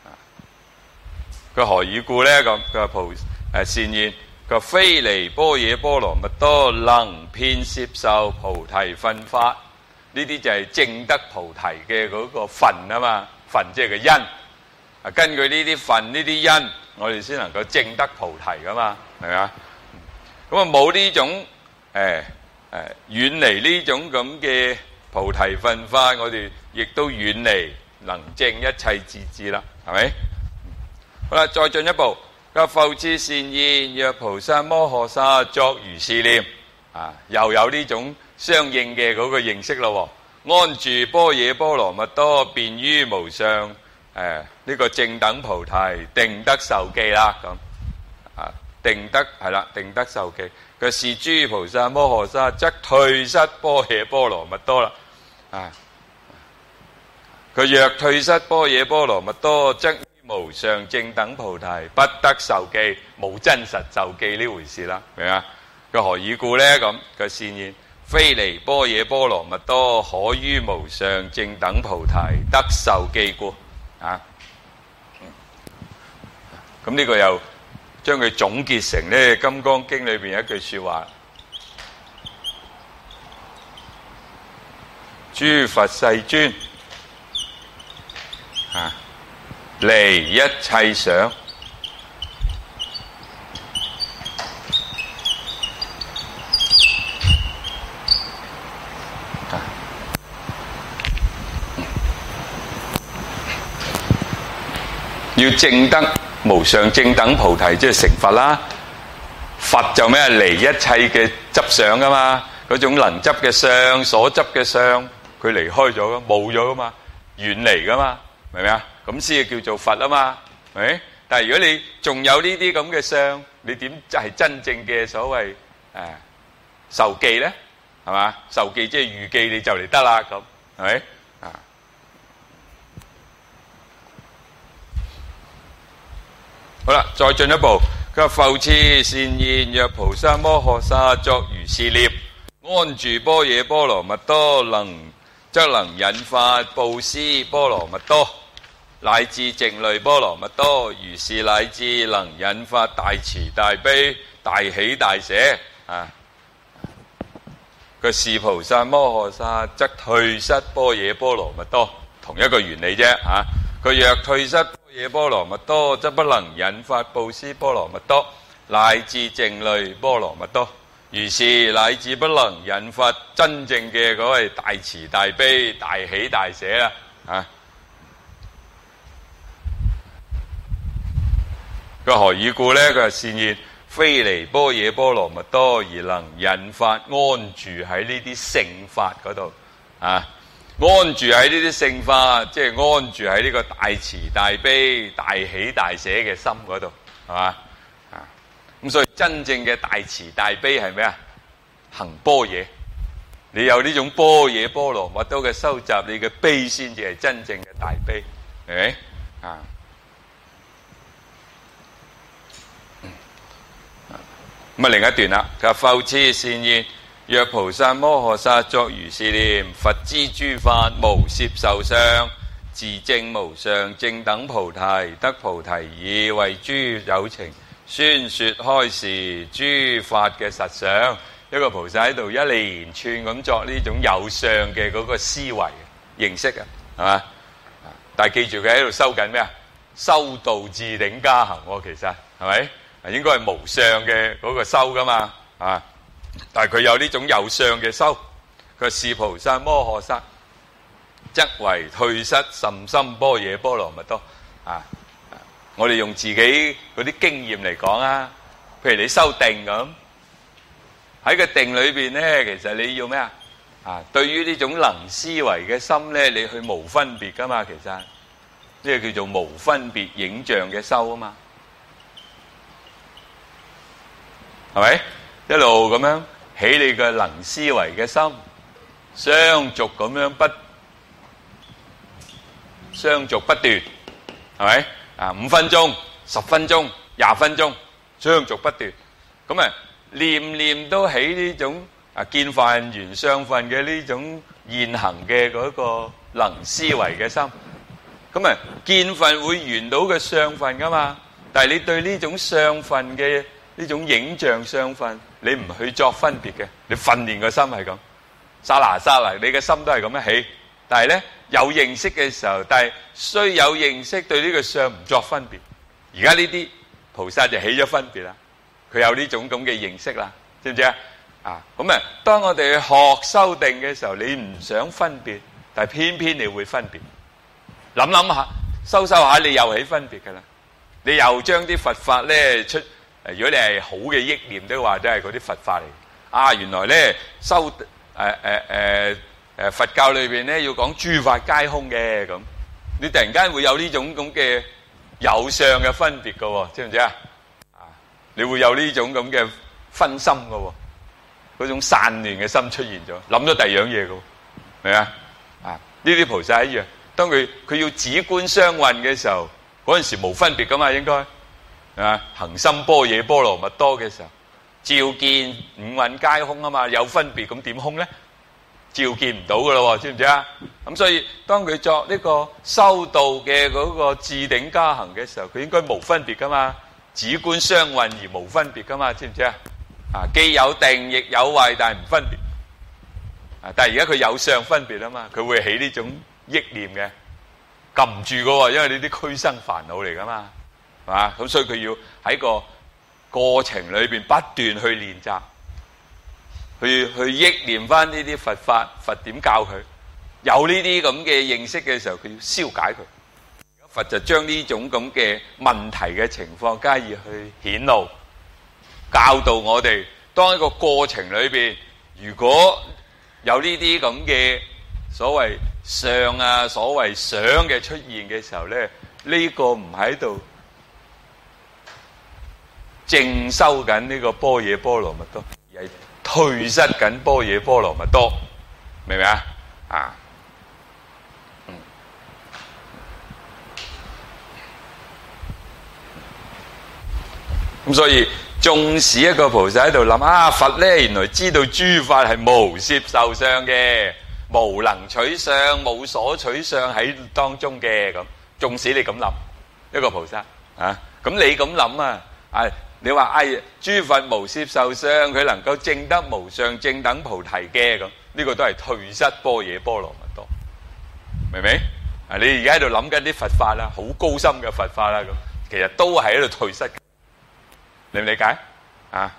佢何以故呢？咁佢話菩誒善言，佢話非離般若波羅蜜多，能遍攝受菩提分法。呢啲就係證得菩提嘅嗰個分啊嘛，分即係個因。啊，根據呢啲分呢啲因，我哋先能夠證得菩提噶嘛，係咪啊？咁啊冇呢種誒誒遠離呢種咁嘅菩提分法，我哋亦都遠離能證一切智智啦，係咪？好啦，再進一步，佢復次善言，若菩薩摩訶薩作如是念，啊，又有呢種相應嘅嗰個認識咯。安住般若波羅蜜多，便於無上。誒，呢、這個正等菩提定得受記啦，咁啊，定得係啦，定得受記。佢是諸菩薩摩訶薩，則退失般若波羅蜜多啦。啊，佢若退失般若波羅蜜多，則於無上正等菩提不得受記，冇真實受記呢回事啦，明嘛？佢何以故呢？咁佢善言，非離般若波羅蜜多，可於無上正等菩提得受記故。啊，咁呢個又將佢總結成呢《金剛經》裏邊一句說話：諸佛世尊啊，離一切想，要證得無上正等菩提，即係成佛啦。佛就咩？離一切嘅執想噶嘛，嗰種能執嘅相、所執嘅相，佢離開咗噶，冇咗噶嘛，遠離噶嘛，明唔明啊？咁先係叫做佛啊嘛，係咪？但係如果你仲有呢啲咁嘅相，你點係真正嘅所謂誒受記咧？係嘛？受記即係預記，你就嚟得啦，咁係咪？啊！好啦，再進一步，佢話復次善言，若菩薩摩訶薩作如是念：安住般若波羅蜜多，能則能引發布施波羅蜜多，乃至靜慮波羅蜜多，如是乃至能引發大慈大悲、大喜大捨。啊，佢是菩薩摩訶薩，則退失般若波羅蜜多，同一個原理啫。啊，佢若退失般若波羅蜜多，則不能引發布施波羅蜜多，乃至靜慮波羅蜜多，如是乃至不能引發真正嘅嗰位大慈大悲、大喜大捨啦。啊，佢何以故呢？佢係善言，非離般若波羅蜜多，而能引發安住喺呢啲聖法嗰度。啊，安住喺呢啲聖法，即係安住喺呢個大慈大悲、大喜大捨嘅心嗰度，係嘛？啊，咁所以真正嘅大慈大悲係咩啊？行般若，你有呢種般若波羅蜜多嘅收集，你嘅悲先至係真正嘅大悲，係咪？啊，咁啊另一段啦，佢話復次善言，若菩薩摩訶薩作如是念：佛知諸法無攝受相，自證無上正等菩提，得菩提已，為諸有情宣說開示諸法嘅實相。一個菩薩喺度一連串咁作呢種有相嘅嗰個思維認識啊，係嘛？但係記住佢喺度修緊咩啊？修道至頂加行喎，其實係咪？ 應該係無相嘅嗰個修噶嘛，啊！但係佢有呢種有相嘅修，佢是菩薩摩訶薩，則為退失甚深般若波羅蜜多啊！我哋用自己嗰啲經驗嚟講啊，譬如你修定咁，喺個定裏邊咧，其實你要咩啊？啊，對於呢種能思維嘅心咧，你去無分別噶嘛，其實呢個叫做無分別影像嘅修啊嘛，係咪？一路咁樣起你嘅能思維嘅心，相續咁樣不相續不斷，係咪？啊，五分鐘、十分鐘、廿分鐘，相續不斷，咁啊，念念都起呢種啊見分緣相分嘅呢種現行嘅嗰個能思維嘅心，咁啊見分會緣到嘅相分噶嘛，但係你對呢種相分嘅呢種影像相分，你唔去作分別嘅，你訓練個心係咁，剎那剎那，你嘅心都係咁樣起。但係咧有認識嘅時候，但係雖有認識對呢個相唔作分別。而家呢啲菩薩就起咗分別啦，佢有呢種咁嘅認識啦，知唔知啊？啊，咁啊，當我哋學修定嘅時候，你唔想分別，但係偏偏你會分別。諗諗下，修修下，你又起分別噶啦，你又將啲佛法咧出。如果你係好嘅憶念的話，都係嗰啲佛法嚟。啊，原來咧修誒誒誒誒佛教裏邊咧要講諸法皆空嘅咁，你突然間會有呢種咁嘅有相嘅分別噶，知唔知啊？啊，你會有呢種咁嘅分心噶，嗰種散亂嘅心出現咗，諗咗第二樣嘢噶，明啊？啊，呢啲菩薩一樣，當佢佢要止觀相混嘅時候，嗰陣時冇分別噶嘛，應該。啊！行深般若波羅蜜多嘅時候，照見五蘊皆空啊嘛，有分別咁點空咧？照見唔到噶咯，知唔知啊？咁所以當佢作呢個修道嘅嗰個智定加行嘅時候，佢應該無分別噶嘛，止觀相混而無分別噶嘛，知唔知啊？啊，既有定亦有慧，但係唔分別。啊，但係而家佢有相分別啊嘛，佢會起呢種憶念嘅，撳唔住噶，因為呢啲俱生煩惱嚟噶嘛。啊，咁所以佢要喺個過程裏邊不斷去練習，去去憶念翻呢啲佛法，佛點教佢？有呢啲咁嘅認識嘅時候，佢要消解佢。佛就將呢種咁嘅問題嘅情況加以去顯露，教導我哋。當一個過程裏邊，如果有呢啲咁嘅所謂相啊、所謂想嘅出現嘅時候咧，呢個唔喺度正修緊呢個般若波羅蜜多，而係退失緊般若波羅蜜多，明唔明啊？啊，嗯，咁所以縱使一個菩薩喺度諗啊，佛咧原來知道諸法係無攝受相嘅，無能取相，冇所取相喺當中嘅咁。縱使你咁諗，一個菩薩啊，咁你咁諗啊，啊。你話哎，諸佛無攝受相，佢能夠證得無上正等菩提嘅咁，呢個都係退失般若波羅蜜多，明唔明？啊，你而家喺度諗緊啲佛法啦，好高深嘅佛法啦，咁其實都係喺度退失，理唔理解？啊，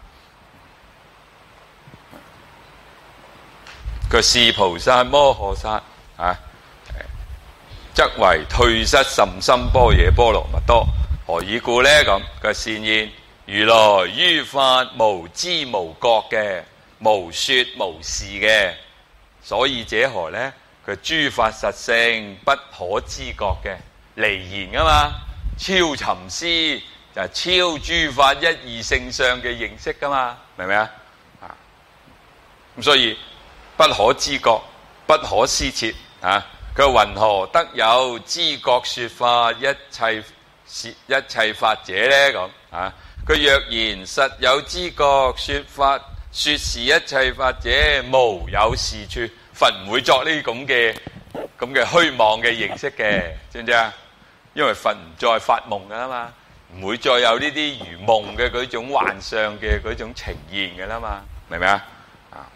個是菩薩摩訶薩啊，則為退失甚深般若波羅蜜多。何以故呢？咁個善言。如來於法無知無覺嘅，無說無事嘅，所以者何呢？佢諸法實性不可知覺嘅，離言啊嘛，超尋思就係、是、超諸法一義性相嘅認識噶嘛，明唔明啊？啊，咁所以不可知覺，不可思設啊！佢云何得有知覺說法一切一切法者呢？咁啊？佢若然實有知覺說法，說是一切法者，無有是處。佛唔會作呢咁嘅咁嘅虛妄嘅認識嘅，知唔知啊？因為佛唔再發夢噶啦嘛，唔會再有呢啲如夢嘅嗰種幻象嘅嗰種呈現噶啦嘛，明唔明啊？啊，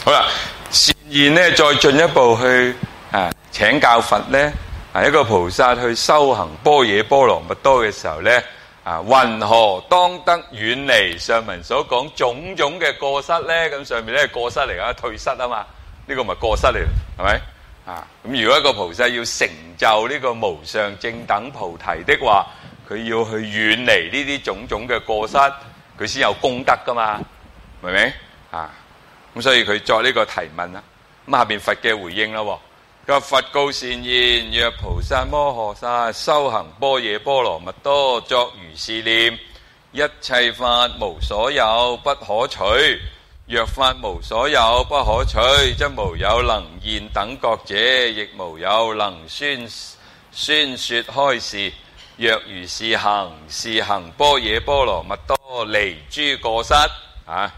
好啦，善現咧再進一步去啊請教佛咧，啊一個菩薩去修行般若波羅蜜多嘅時候咧，啊云何當得遠離上文所講種種嘅過失咧？咁上面咧係過失嚟噶，退失啊嘛，呢個咪過失嚟，係咪？啊咁如果一個菩薩要成就呢個無上正等菩提的話，佢要去遠離呢啲種種嘅過失，佢先有功德噶嘛，明唔明？啊咁所以佢作呢個提問啦。咁下邊佛嘅回應啦，佢話佛告善現：若菩薩摩訶薩修行般若波羅蜜多，作如是念：一切法無所有，不可取。若法無所有，不可取，則無有能現等覺者，亦無有能宣宣說開示。若如是行，是行般若波羅蜜多，離諸過失。啊，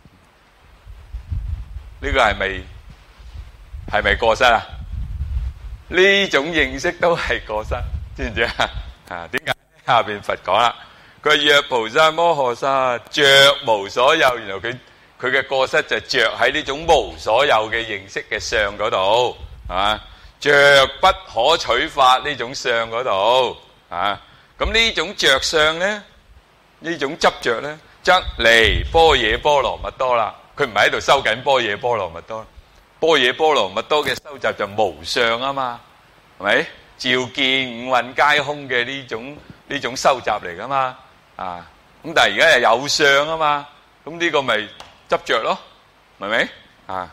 呢個係咪係咪過失啊？呢種認識都係過失，知唔知啊？啊，點解？下邊佛講啦，佢話若菩薩摩訶薩着無所有，然後佢佢嘅過失就着喺呢種無所有嘅認識嘅相嗰度，係嘛？着不可取法呢種相嗰度，啊，咁呢種着相咧，呢種執着咧，則離般若波羅蜜多啦。佢唔係喺度修緊般若波羅蜜多，般若波羅蜜多嘅修習就無相啊嘛，係咪？照見五蘊皆空嘅呢種呢種修習嚟噶嘛，啊，咁但係而家係有相啊嘛，咁呢個咪執着咯，明唔明？啊，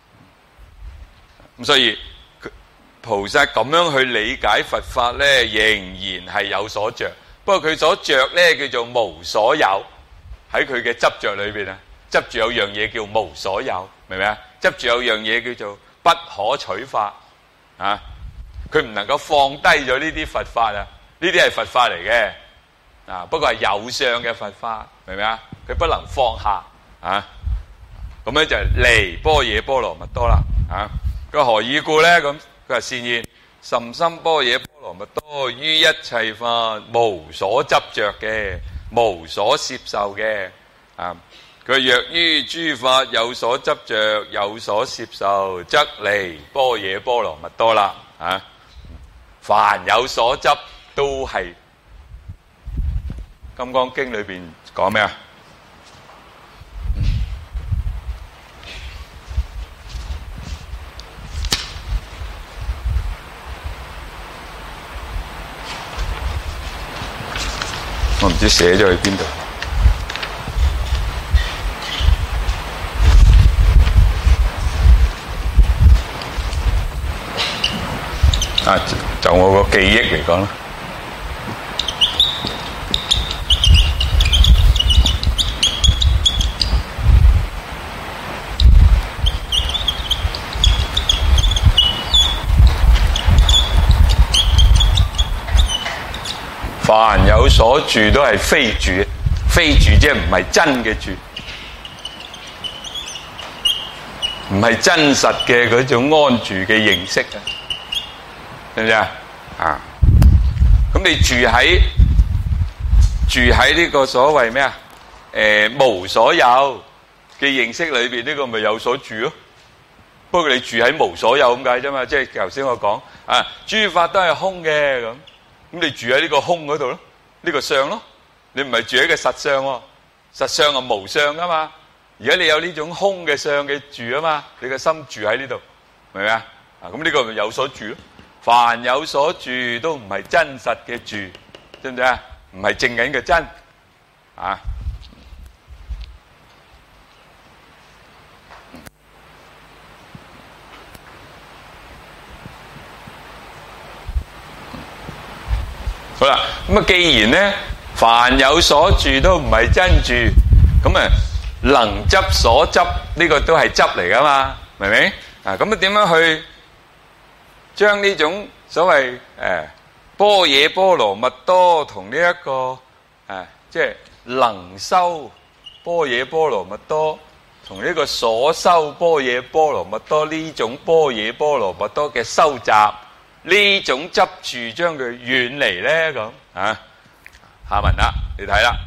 咁所以菩薩咁樣去理解佛法咧，仍然係有所着，不過佢所着咧叫做無所有，喺佢嘅執着裏邊啊。執住有樣嘢叫無所有，明唔明啊？執住有樣嘢叫做不可取法，啊！佢唔能夠放低咗呢啲佛法啊！呢啲係佛法嚟嘅，啊！不過係有相嘅佛法，明唔明啊？佢不能放下，啊！咁樣就離般若波羅蜜多啦，啊！佢何以故咧？咁佢話善現甚深般若波羅蜜多，於一切法無所執着嘅，無所攝受嘅，啊！佢若於諸法有所執着，有所攝受，則離般若波羅蜜多啦。啊，凡有所執都係《金剛經》裏邊講咩啊？我唔知寫咗去邊度。啊，就我個記憶嚟講啦，凡有所住都係非住，非住即係唔係真嘅住，唔係真實嘅嗰種安住嘅認識啊！知唔知啊？啊！咁你住喺住喺呢個所謂咩啊？誒，無所有嘅認識裏邊，呢個咪有所住咯。不過你住喺無所有咁解啫嘛，即係頭先我講啊，諸法都係空嘅咁，咁你住喺呢個空嗰度咯，呢個相咯。你唔係住喺個實相喎，實相係無相噶嘛。而家你有呢種空嘅相嘅住啊嘛，你個心住喺呢度，明唔明啊？啊，咁呢個咪有所住咯。凡有所住都唔係真實嘅住，知唔知啊？唔係正緊嘅真啊！好啦，咁啊，既然咧凡有所住都唔係真住，咁啊能執所執呢個都係執嚟噶嘛，明唔明？啊，咁啊點樣去將呢種所謂誒般若波羅蜜多同呢一個誒即係能修般若波羅蜜多同呢個所修般若波羅蜜多呢種般若波羅蜜多嘅修習呢種執住將佢遠離咧咁啊？下文啦，你睇啦。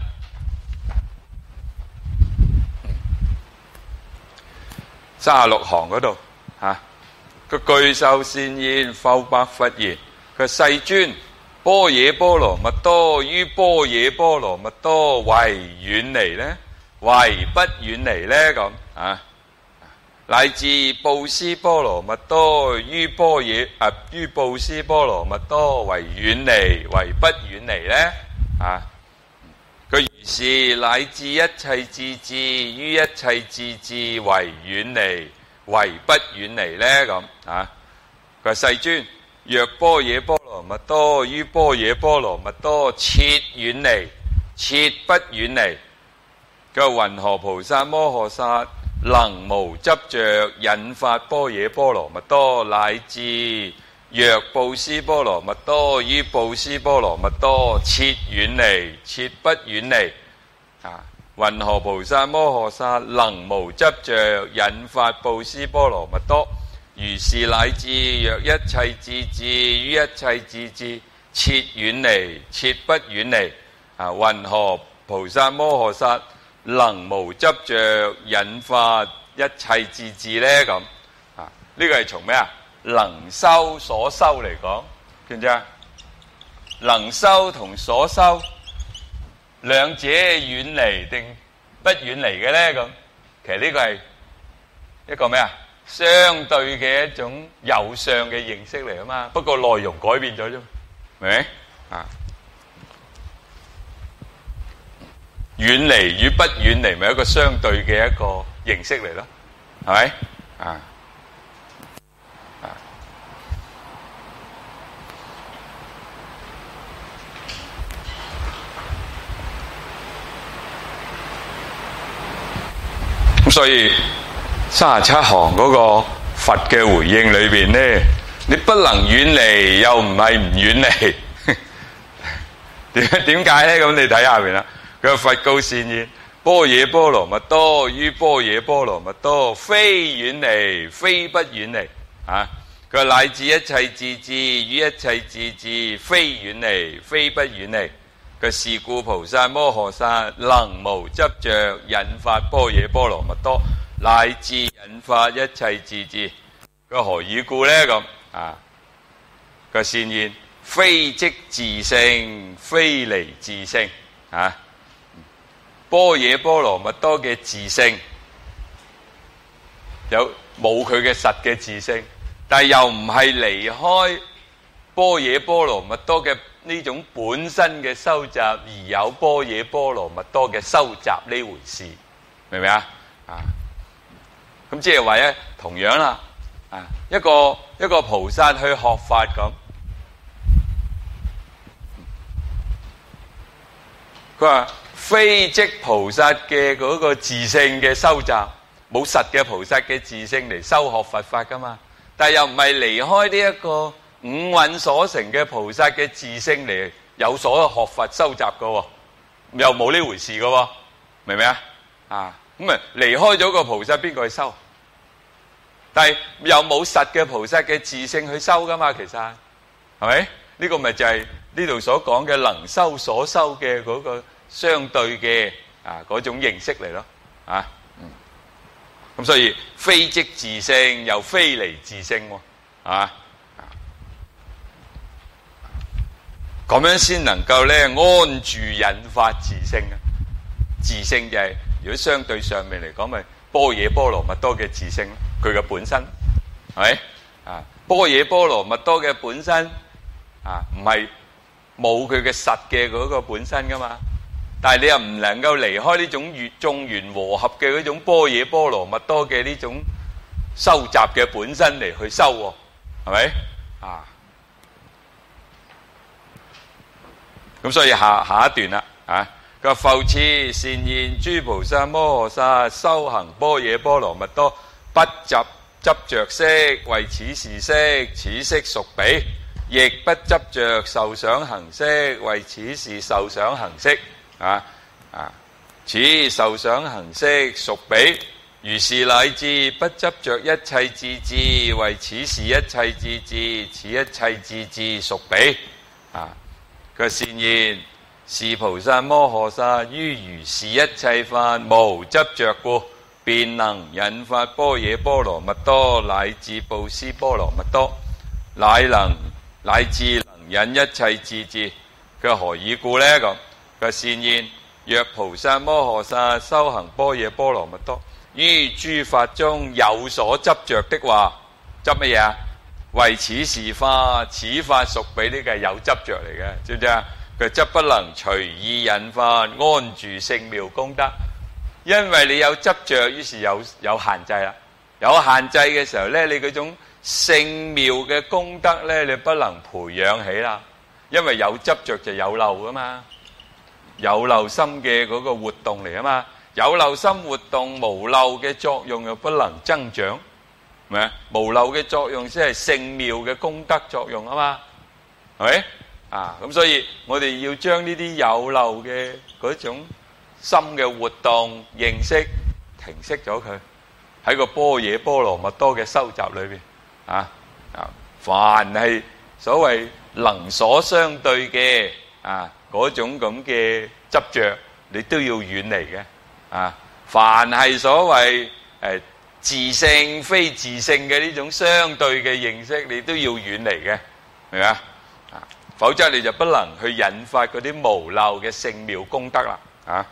三十六行嗰度嚇，佢巨獸善現，復白佛言：佢世尊，般若波羅蜜多於般若波羅蜜多為遠離呢？為不遠離呢？咁啊，乃至布施波羅蜜多於般若啊於布施波羅蜜多為遠離，為不遠離呢？啊，佢如是乃至一切智智於一切智智為遠離，為不遠離呢？咁啊，佢話世尊，若般若波羅蜜多於般若波羅蜜多切遠離，切不遠離。佢話云何菩薩摩訶薩能無執着引發般若波羅蜜多，乃至若布施波羅蜜多於布施波羅蜜多切遠離，切不遠離。啊，云何菩薩摩訶薩能無執着引發布施波羅蜜多，如是乃至若一切智智於一切智智切遠離，切不遠離。啊，云何菩薩摩訶薩能無執着引發一切智智呢？咁啊，呢個係從咩啊？能修所修嚟講，知唔知啊？能修同所修兩者遠離定不遠離嘅呢？咁其實呢個係一個咩啊？相對嘅一種有相嘅認識嚟啊嘛，不過內容改變咗啫，明唔明啊？遠離與不遠離，咪一個相對嘅一個形式嚟咯，係咪啊？啊！咁所以三十七行嗰個佛嘅回應裏邊咧，你不能遠離，又唔係唔遠離，點點解咧？咁你睇下邊啦。佢佛告善現，般若波羅蜜多於般若波羅蜜多，非遠離，非不遠離。啊，佢乃至一切智智於一切智智，非遠離，非不遠離。佢是故菩薩摩訶薩能無執着引發般若波羅蜜多，乃至引發一切智智。佢何以故呢？咁啊，佢善現，非即自性，非離自性。啊！般若波羅蜜多嘅自性有冇佢嘅實嘅自性，但係又唔係離開般若波羅蜜多嘅呢種本身嘅收集，而有般若波羅蜜多嘅收集呢回事，明唔明啊？啊，咁即係話咧，同樣啦，啊，一個一個菩薩去學法咁，佢話。非即菩薩嘅嗰個自性嘅收集，冇實嘅菩薩嘅自性嚟修學佛法噶嘛，但係又唔係離開呢一個五蘊所成嘅菩薩嘅自性嚟有所學佛收集噶，又冇呢回事噶，明唔明啊？啊，咁啊離開咗個菩薩，邊個去修？但係又冇實嘅菩薩嘅自性去修噶嘛，其實係咪？呢個咪就係呢度所講嘅能修所修嘅嗰個相對嘅啊嗰種認識嚟咯，啊，嗯，咁所以非即自性，又非離自性，啊，咁樣先能夠咧安住引發自性啊！自性就係、是、如果相對上面嚟講，咪般若波羅蜜多嘅自性，佢嘅本身係咪啊？般若波羅蜜多嘅本身啊，唔係冇佢嘅實嘅嗰個本身噶嘛？但係你又唔能夠離開呢種越眾緣和合嘅嗰種般若波羅蜜多嘅呢種收集嘅本身嚟去修喎，係咪啊？咁所以下下一段啦，啊，佢話復次善現諸菩薩摩訶薩修行般若波羅蜜多，不執執着色，為此是色，此色屬彼，亦不執着受想行識，為此是受想行識。啊啊！此受想行識屬彼，如是乃至不執着一切智智，為此是一切智智，此一切智智屬彼。啊！佢善現，是菩薩摩訶薩於如是一切法無執着故， 便能引發般若波羅蜜多，乃至布施波羅蜜多，乃能乃至能引一切智智。佢何以故呢？咁佢善言，若菩薩摩訶薩修行般若波羅蜜多，於諸法中有所執着的話，執乜嘢啊？為此是法，此法屬俾呢個有執着嚟嘅，知唔知啊？佢則不能隨意引發安住聖妙功德，因為你有執着，於是有有限制啦。有限制嘅時候咧，你嗰種聖妙嘅功德咧，你不能培養起啦。因為有執着就有漏噶嘛，有漏心嘅嗰個活動嚟啊嘛，有漏心活動無漏嘅作用又不能增長，係咪啊？無漏嘅作用先係聖妙嘅功德作用啊嘛，係咪啊？咁所以我哋要將呢啲有漏嘅嗰種心嘅活動認識停息咗佢，喺個般若波羅蜜多嘅修習裏邊啊啊，凡係所謂能所相對嘅啊嗰種咁嘅執着，你都要遠離嘅啊。凡係所謂誒自性非自性嘅呢種相對嘅認識，你都要遠離嘅，明嘛？啊，否則你就不能去引發嗰啲無漏嘅聖妙功德啦。啊，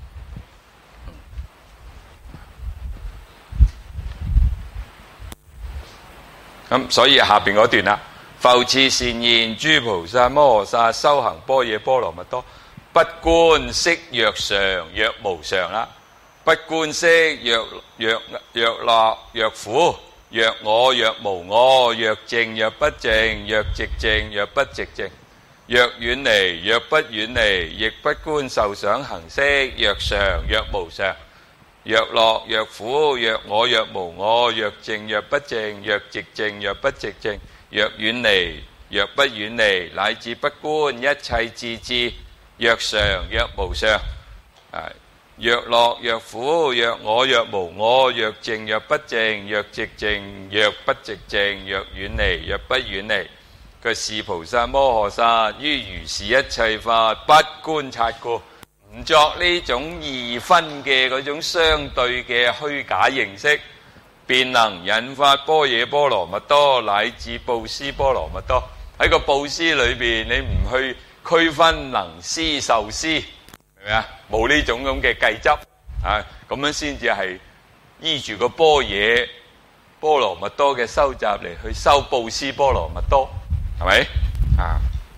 咁所以下邊嗰段啦。復次善言，諸菩薩摩訶薩修行般若波羅蜜多，不觀色若常若無常啦，不觀色若若若樂若苦，若我若無我，若淨若不淨，若寂靜若不寂靜，若遠離若不遠離，亦不觀受想行識，若常若無常，若樂若苦，若我若無我，若淨若不淨，若寂靜若不寂靜，若遠離若不遠離，乃至不觀一切智智，若常若無常，啊，若樂若苦，若我若無我，若淨若不淨，若寂靜若不寂靜，若遠離若不遠離。佢是菩薩摩訶薩於如是一切法不觀察故，唔作呢種二分嘅嗰種相對嘅虛假認識，便能引發般若波羅蜜多，乃至布施波羅蜜多。喺個布施裏邊，你唔去區分能施受施，明唔明啊？冇呢種咁嘅計執啊，咁樣先至係依住個般若波羅蜜多嘅收集嚟去修布施波羅蜜多，係咪啊？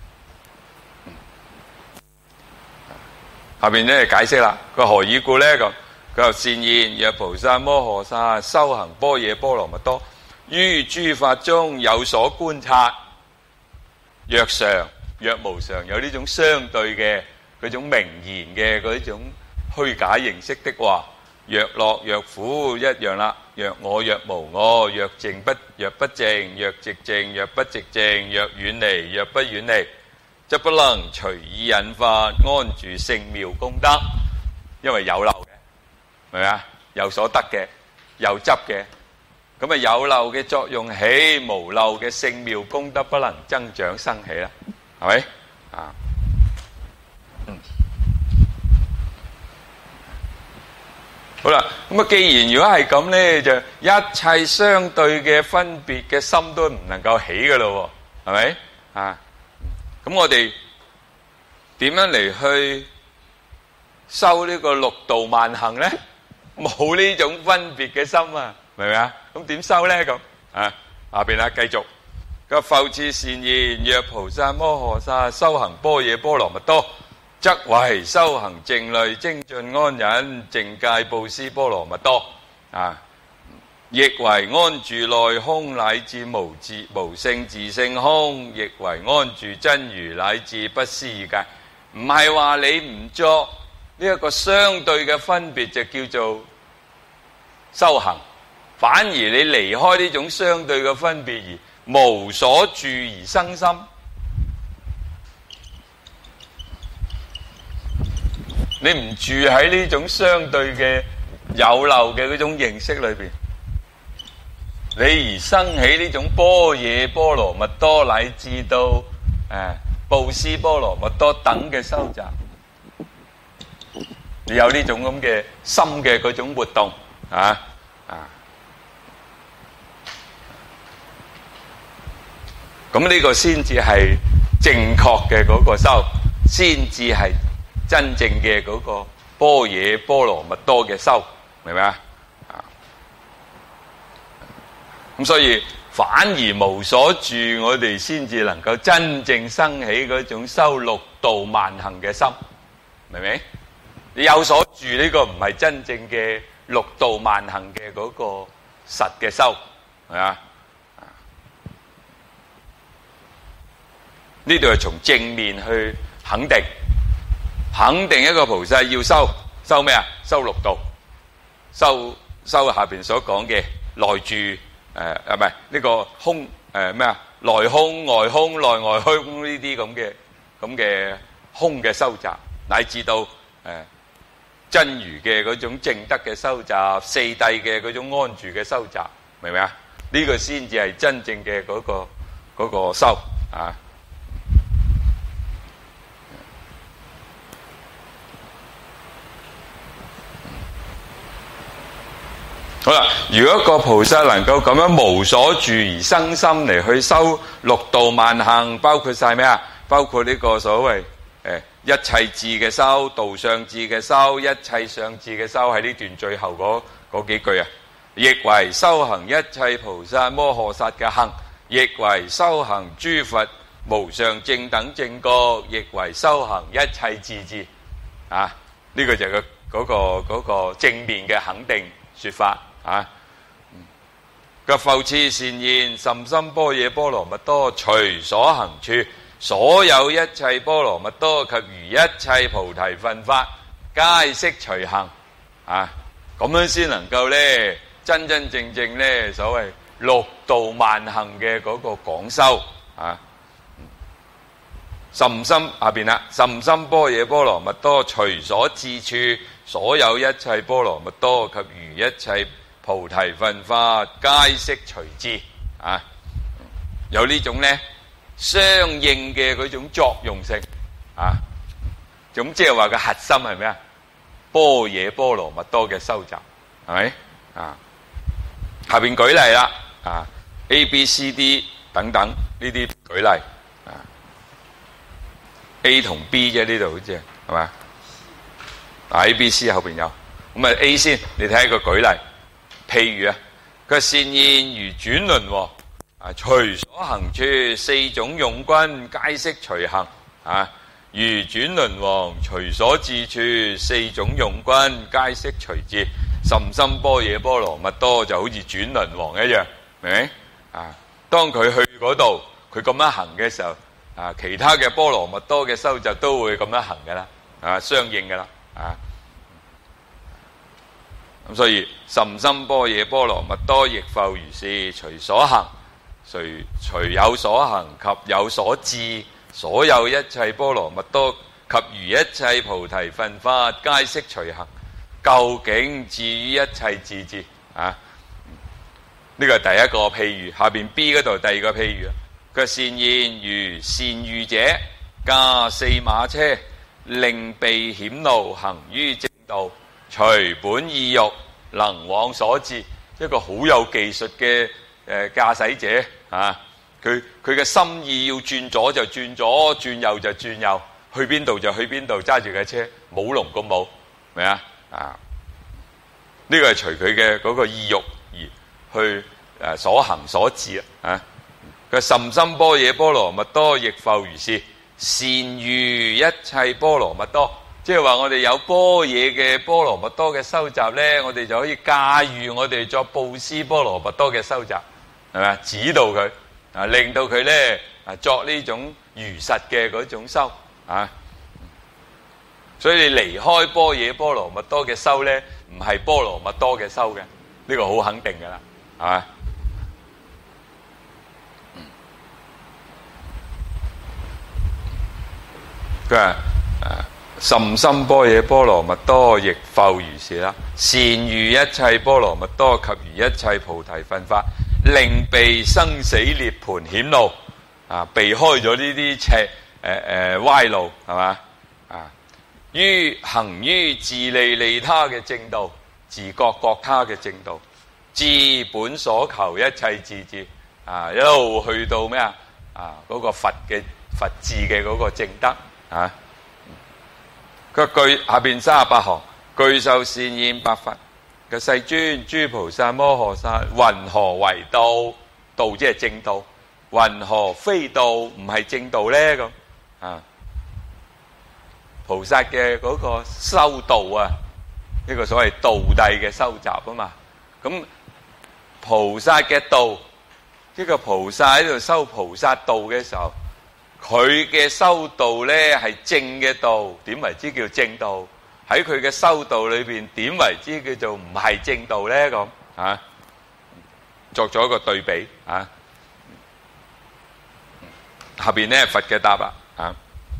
下邊咧解釋啦，佢何以故咧咁？佢又善言，若菩薩摩訶薩修行般若波羅蜜多，於諸法中有所觀察，若常若無常，有呢種相對嘅嗰種名言嘅嗰種虛假認識的話，若樂若苦一樣啦，若我若無我，若靜不若不靜，若寂靜若不寂靜，若遠離若不遠離，則不能隨意引發安住聖妙功德，因為有漏嘅，明唔明啊？有所得嘅，有執嘅，咁啊有漏嘅作用起，無漏嘅聖妙功德不能增長生起啦，係咪啊？嗯，好啦，咁啊，既然如果係咁咧，就一切相對嘅分別嘅心都唔能夠起噶咯，係咪啊？咁我哋點樣嚟去修呢個六度萬行咧？冇呢種分別嘅心啊，明唔明啊？咁點修咧？咁啊，下邊啊繼續個復次善言，若菩薩摩訶薩修行般若波羅蜜多，則為修行靜慮精進安忍淨戒布施波羅蜜多啊，亦為安住內空乃至無自無性自性空，亦為安住真如乃至不思議界。唔係話你唔作呢一個相對嘅分別就叫做修行，反而你離開呢種相對嘅分別而無所住而生心，你唔住喺呢種相對嘅有漏嘅嗰種認識裏邊，你而生起呢種般若波羅蜜多乃至到誒布施波羅蜜多等嘅修習，你有呢種咁嘅心嘅嗰種活動， 啊啊！咁呢個先至係正確嘅嗰個修，先至係真正嘅嗰個般若波羅蜜多嘅修，明唔明啊？啊！咁所以反而無所住，我哋先至能夠真正生起嗰種修六度萬行嘅心，明唔明？你有所住呢個唔係真正嘅六度萬行嘅嗰個實嘅修，係啊？呢度係從正面去肯定，肯定一個菩薩要修修咩啊？修六度，修修下邊所講嘅內住，誒啊唔係呢個空誒咩啊？內空、外空、內外空呢啲咁嘅咁嘅空嘅修習，乃至到誒真如嘅嗰種正德嘅修習，四諦嘅嗰種安住嘅修習，明唔明啊？呢個先至係真正嘅嗰個嗰個修啊！好啦，如果個菩薩能夠咁樣無所住而生心嚟去修六度萬行，包括晒咩啊？包括呢個所謂誒一切智嘅修、道相智嘅修、一切相智嘅修，喺呢段最後嗰嗰幾句啊，亦為修行一切菩薩摩訶薩嘅行，亦為修行諸佛無上正等正覺，亦為修行一切智智啊！呢、這個就係、個嗰、個嗰、個正面嘅肯定說法。啊！嘅復次善言，甚深般若波羅蜜多，隨所行處，所有一切波羅蜜多及如一切菩提分法，皆悉隨行。啊！咁樣先能夠咧，真真正正咧，所謂六度萬行嘅嗰個廣修啊！甚深下邊啦，甚深般若波羅蜜多，隨所至處，所有一切波羅蜜多及如一切菩提分法，皆悉隨至啊！有呢種咧相應嘅嗰種作用性啊，咁即係話個核心係咩啊？般若波羅蜜多嘅修習係咪啊？下邊舉例啦啊 ，A、B、C、D 等等呢啲舉例啊 ，A 同 B 啫，呢度好似係嘛？啊 A、B、C 後邊有，咁啊 A 先，你睇下個舉例。譬如啊，佢善言如轉輪王啊，隨所行處，四種用軍皆悉隨行啊。如轉輪王隨所至處，四種用軍皆悉隨至。甚深般若波羅蜜多就好似轉輪王一樣，明唔明啊？當佢去嗰度，佢咁樣行嘅時候啊，其他嘅波羅蜜多嘅修習都會咁樣行噶啦，啊，相應噶啦，啊。咁所以甚深般若波羅蜜多亦復如是，隨所行，隨隨有所行及有所至，所有一切波羅蜜多及如一切菩提分法，皆悉隨行。究竟至於一切智智啊？呢個係第一個譬喻，下邊 B 嗰度第二個譬喻啊。佢善言如善喻者駕四馬車，令避險路，行於正道。隨本意欲，能往所至，一個好有技術嘅誒駕駛者啊！佢佢嘅心意要轉左就轉左，轉右就轉右，去邊度就去邊度，揸住架車舞龍咁舞，明啊？啊！呢個係隨佢嘅嗰個意欲而去誒所行所至啊！佢甚深般若波羅蜜多亦復如是，善喻一切波羅蜜多。即係話我哋有般若嘅波羅蜜多嘅修習咧，我哋就可以駕馭我哋作布施波羅蜜多嘅修習，係咪啊？指導佢啊，令到佢咧啊作呢種如實嘅嗰種修啊。所以你離開般若波羅蜜多嘅修咧，唔係波羅蜜多嘅修嘅，呢個好肯定噶啦，係嘛？佢話誒。甚深般若波羅蜜多亦復如是啦，善喻一切波羅蜜多及如一切菩提分法，令避生死涅槃險路啊，避開咗呢啲斜誒誒歪路，係嘛啊？於行於自利利他嘅正道， 自覺覺他嘅正道，至本所求一切自治啊，一路去到咩啊？啊，嗰、那個佛嘅佛智嘅嗰個正德啊。個句下邊三十八行，具受善現白佛嘅世尊，諸菩薩摩訶薩，云何為道？道即係正道，云何非道？唔係正道呢？咁啊？菩薩嘅嗰個修道啊，呢、這個所謂道諦嘅修習啊嘛。咁菩薩嘅道，呢、這個菩薩喺度修菩薩道嘅時候，佢嘅修道呢係正嘅道，點為之叫正道？喺佢嘅修道裏邊，點為之叫做唔係正道呢？咁啊，作咗一個對比啊。下邊呢佛嘅答啦啊。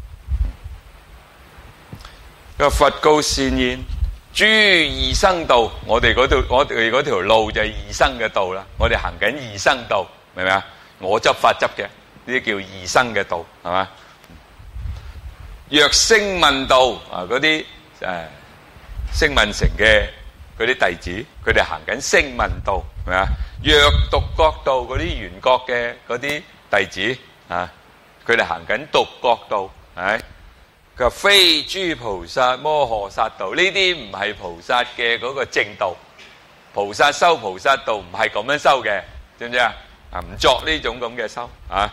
個佛告善現，諸異生道，我哋嗰條我哋嗰條路就係異生嘅道啦。我哋行緊異生道，明唔明啊？我執法執嘅呢啲叫異生嘅道，係嘛？若聲聞道啊，嗰啲誒聲聞乘嘅嗰啲弟子，佢哋行緊聲聞道，係咪啊？若獨覺道嗰啲緣覺嘅嗰啲弟子啊，佢哋行緊獨覺道，係。佢話非諸菩薩摩訶薩道，呢啲唔係菩薩嘅嗰個正道。菩薩修菩薩道唔係咁樣修嘅，知唔知啊？啊，唔作呢種咁嘅修啊，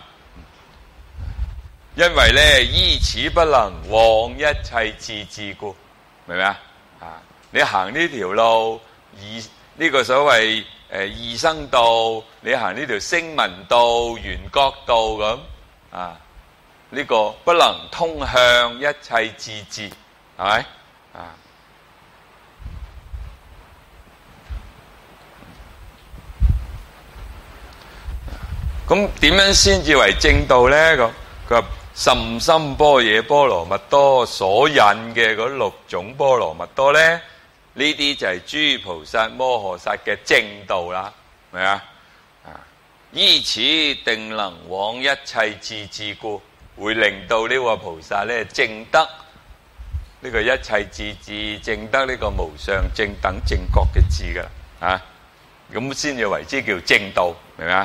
因為咧依此不能往一切自治故，明唔明啊？啊，你行呢條路異呢個所謂誒異生道，你行呢條聲聞道、緣覺道咁啊。呢個不能通向一切自治，係咪啊？咁點樣先至為正道呢？咁佢話甚深般若波羅蜜多所引嘅嗰六種波羅蜜多呢，呢啲就係諸菩薩摩訶薩嘅正道啦，係咪啊？依此定能往一切自治故，會令到呢個菩薩咧證得呢個一切自治，證得呢個無上正等正覺嘅智噶啦，啊，咁先至為之叫正道，明唔明啊？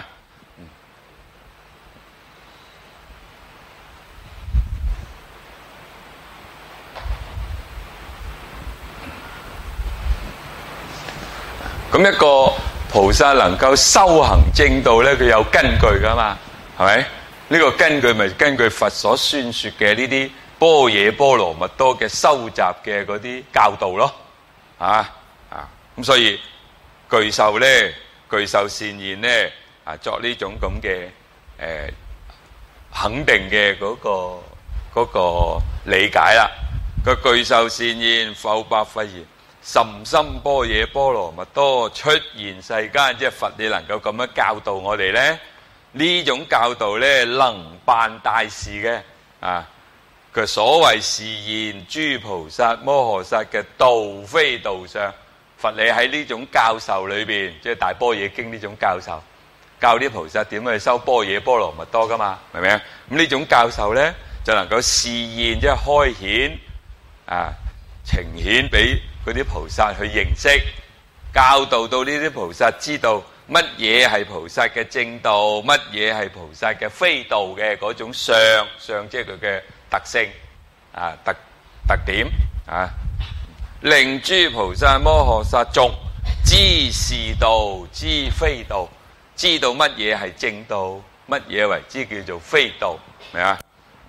咁一個菩薩能夠修行正道咧，佢有根據噶嘛，係咪？呢個根據咪根據佛所宣說嘅呢啲般若波羅蜜多嘅修習嘅嗰啲教導咯，啊啊咁所以具受咧，具受善現咧啊，作呢種咁嘅誒肯定嘅嗰個嗰個理解啦。個具受善現，復白佛言：甚深般若波羅蜜多出現世間，即係佛你能夠咁樣教導我哋咧？呢種教導咧能辦大事嘅啊！佢所謂示現諸菩薩摩訶薩嘅道非道相，佛你喺呢種教授裏邊，即係大般若經呢種教授，教啲菩薩點去修般若波羅蜜多噶嘛？明唔明啊？咁呢種教授咧就能夠示現，即係開顯啊，呈現俾嗰啲菩薩去認識，教導到呢啲菩薩知道乜嘢係菩薩嘅正道，乜嘢係菩薩嘅非道嘅嗰種相，相即係佢嘅特性啊，特特點啊，令諸菩薩摩訶薩眾知是道，知非道，知道乜嘢係正道，乜嘢為之叫做非道，明啊？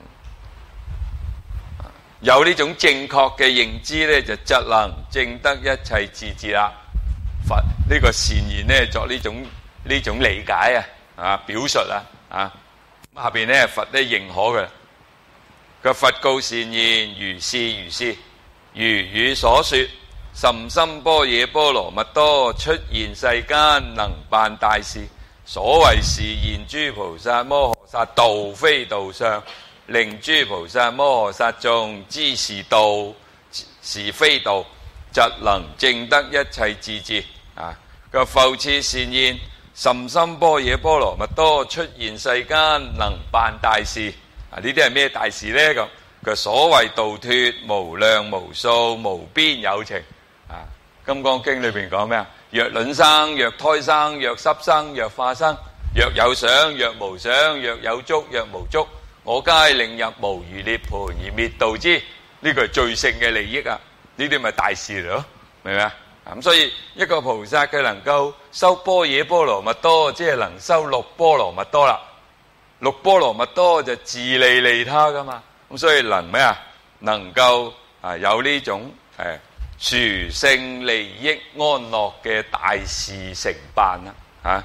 有呢種正確嘅認知咧，就則能證得一切自治啦。佛呢個善言咧，作呢種呢種理解啊，啊表述啊，啊咁下邊咧佛咧認可嘅，個佛告善言：如是如是，如汝所說，甚深般若波羅蜜多出現世間，能辦大事。所謂示現諸菩薩摩訶薩道非道相，令諸菩薩摩訶薩眾知是道是非道，則能證得一切自治。啊！個復次善言：甚深般若波羅蜜多出現世間，能辦大事。啊！呢啲係咩大事呢？咁佢所謂度脫無量無數無邊有情。啊！ 金剛經裏邊講咩啊？若卵生，若胎生，若濕生，若化生，若有想，若無想，若有觸，若無觸，我皆令入無餘涅槃而滅度之。呢個係最勝嘅利益啊！呢啲咪大事嚟咯，明唔明啊？咁所以一個菩薩佢能夠修般若波羅蜜多，即係能修六波羅蜜多啦。六波羅蜜多就自利利他噶嘛，咁所以能咩啊？能夠啊有呢種誒殊勝利益安樂嘅大事成辦啦，嚇！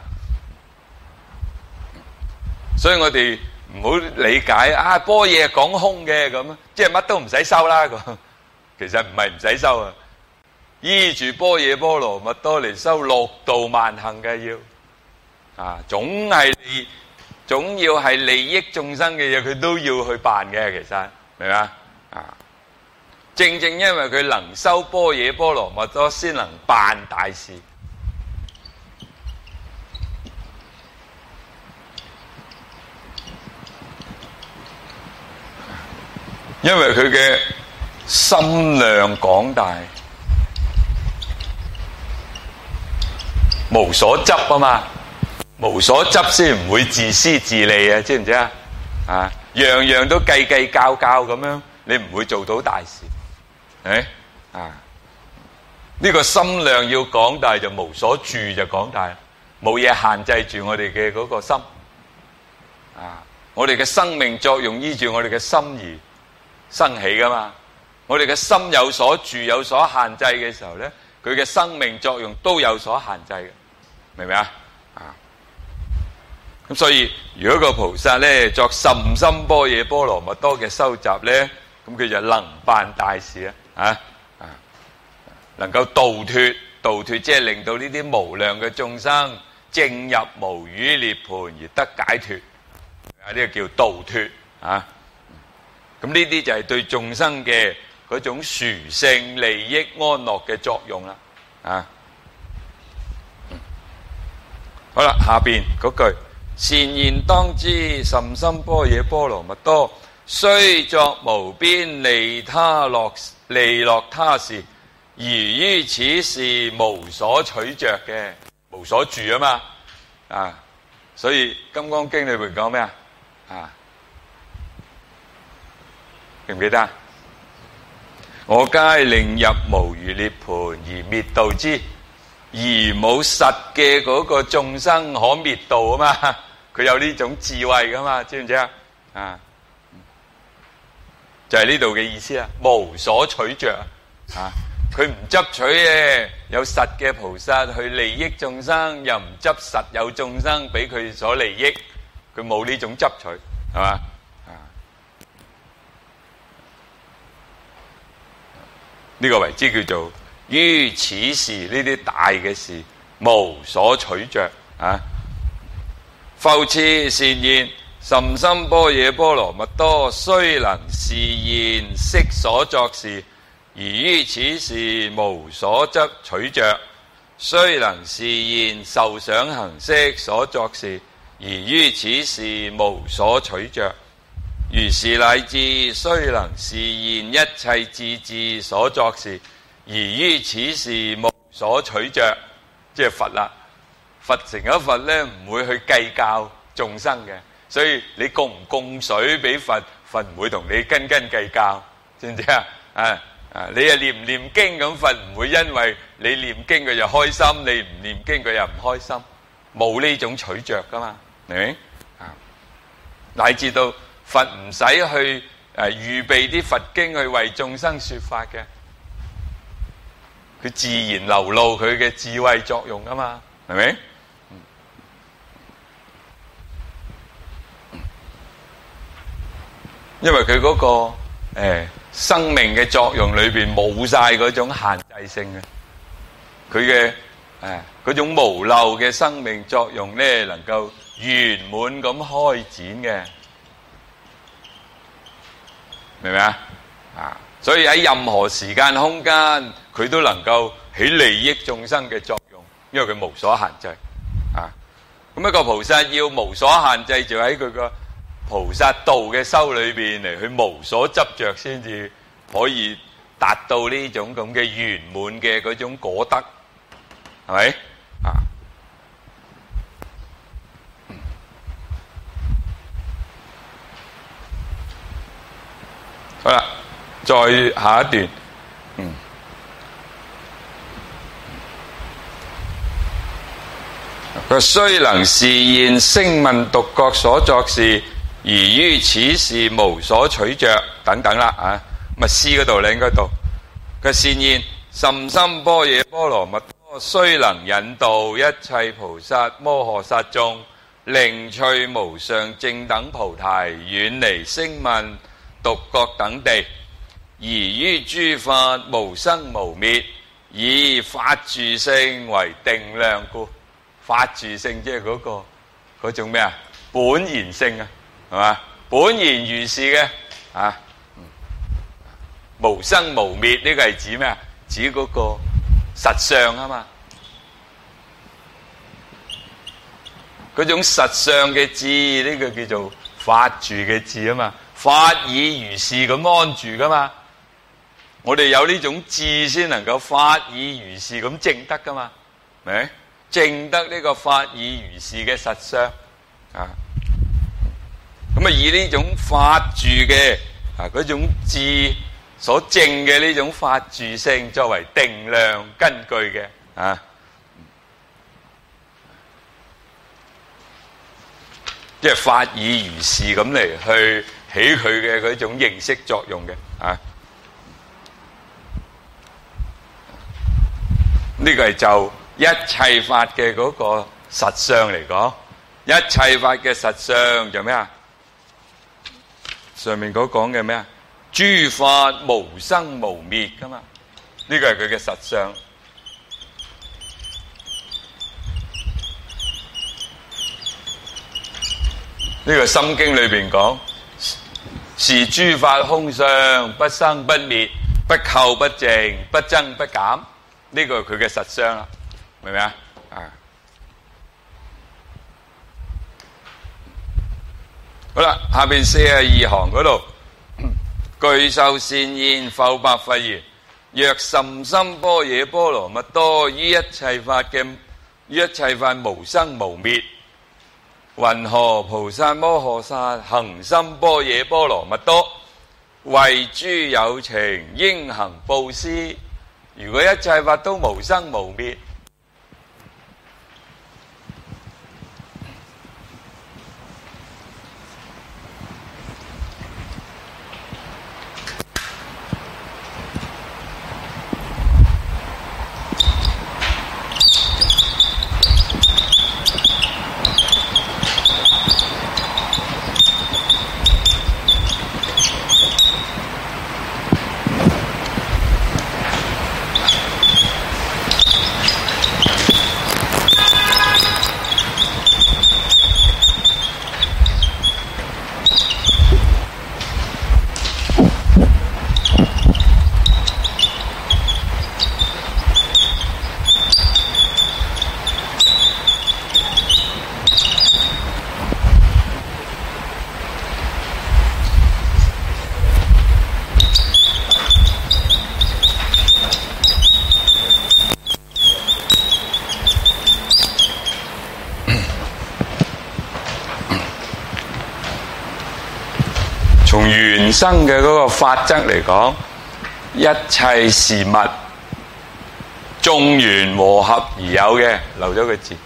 所以我哋唔好理解啊，般若講空嘅咁，即係乜都唔使修啦咁。其實唔係唔使修啊，依住般若波羅蜜多嚟修六度萬行嘅要啊，總係利，總要係利益眾生嘅嘢，佢都要去辦嘅。其實明嘛啊？正正因為佢能修般若波羅蜜多，先能辦大事。因為佢嘅心量廣大，無所執啊嘛，無所執先唔會自私自利啊，知唔知啊？啊，樣樣都計計較較咁樣，你唔會做到大事，誒啊！呢個心量要廣大，就無所住就廣大，冇嘢限制住我哋嘅嗰個心啊！我哋嘅生命作用依住我哋嘅心而生起噶嘛，我哋嘅心有所住有所限制嘅時候咧，佢嘅生命作用都有所限制嘅，明唔明啊？啊，咁所以如果個菩薩咧作甚深般若波羅蜜多嘅修習咧，咁佢就能辦大事啊！啊啊，能夠度脫度脫，即係令到呢啲無量嘅眾生證入無餘涅槃而得解脫，啊呢個叫度脫啊！咁呢啲就係對眾生嘅嗰種殊勝利益安樂嘅作用啦，啊，好啦，下邊嗰句善言當知，甚深般若波羅蜜多，雖作無邊利他樂利樂他事，而於此事無所取着嘅，無所住啊嘛，啊，所以金剛經裏邊講咩啊？啊。記唔記得啊？我皆令入無餘涅槃而滅度之，而冇實嘅嗰個眾生可滅度啊嘛，佢有呢種智慧噶嘛，知唔知啊？啊，就係呢度嘅意思啊，無所取着啊，佢唔執取嘅有實嘅菩薩去利益眾生，又唔執實有眾生俾佢所利益，佢冇呢種執取，係嘛？呢個為之叫做於此事，呢啲大嘅事無所取着啊！復次善言，甚深般若波羅蜜多，雖能示現色所作事，而於此事無所執取着；雖能示現受想行識所作事，而於此事無所取着。如是乃至雖能示現一切智智所作事，而於此事無所取着，即係佛啦。佛成咗佛咧，唔會去計較眾生嘅，所以你供唔供水俾佛，佛唔會同你斤斤計較，知唔知啊？啊啊！你又念唔念經咁，佛唔會因為你念經佢就開心，你唔念經佢又唔開心，冇呢種取着噶嘛，明唔明啊？乃至到佛唔使去誒預備啲佛經去為眾生說法嘅，佢自然流露佢嘅智慧作用噶嘛，係咪？因為佢嗰個誒生命嘅作用裏邊冇晒嗰種限制性嘅，佢嘅誒嗰種無漏嘅生命作用咧，能夠圓滿咁開展嘅。明唔明啊？啊，所以喺任何時間空間，佢都能夠起利益眾生嘅作用，因為佢無所限制。啊，咁一個菩薩要無所限制，就喺佢個菩薩道嘅修裏邊嚟，去無所執着，先至可以達到呢種咁嘅圓滿嘅嗰種果德，係咪啊？好啦，再下一段，嗯，佢雖能示現聲聞獨覺所作事，而於此事無所取着等等啦啊！咁啊詩嗰度你應該讀佢示現甚深般若波羅蜜多，雖能引導一切菩薩摩訶薩眾，令趣無上正等菩提，遠離聲聞獨覺等地，而於諸法無生無滅，以法住性為定量故。法住性即係嗰個嗰種咩啊？本然性啊，係嘛？本然如是嘅啊，無生無滅呢個係指咩啊？指嗰個實相啊嘛。嗰種實相嘅智，呢個叫做法住嘅智啊嘛。法以如是咁安住噶嘛，我哋有呢種智先能夠法以如是咁證得噶嘛，咪證得呢個法以如是嘅實相啊。咁啊以呢種法住嘅啊嗰種智所證嘅呢種法住性作為定量根據嘅啊，即係法以如是咁嚟去起佢嘅嗰種認識作用嘅啊，呢個係就一切法嘅嗰個實相嚟講，一切法嘅實相就咩啊？上面嗰講嘅咩啊？諸法無生無滅噶嘛，呢個係佢嘅實相。呢個心經裏邊講。是諸法空相，不生不滅，不垢不淨，不增不減，呢個係佢嘅實相啦，明唔明啊？啊，好啦，下邊四十二行嗰度，具受善現，復白佛言：若甚深般若波羅蜜多，於一切法嘅於一切法無生無滅。云何菩薩摩訶薩行深般若波羅蜜多，為諸有情應行布施？如果一切法都無生無滅，從原生嘅嗰個法則嚟講，一切事物眾緣和合而有嘅，漏咗個字。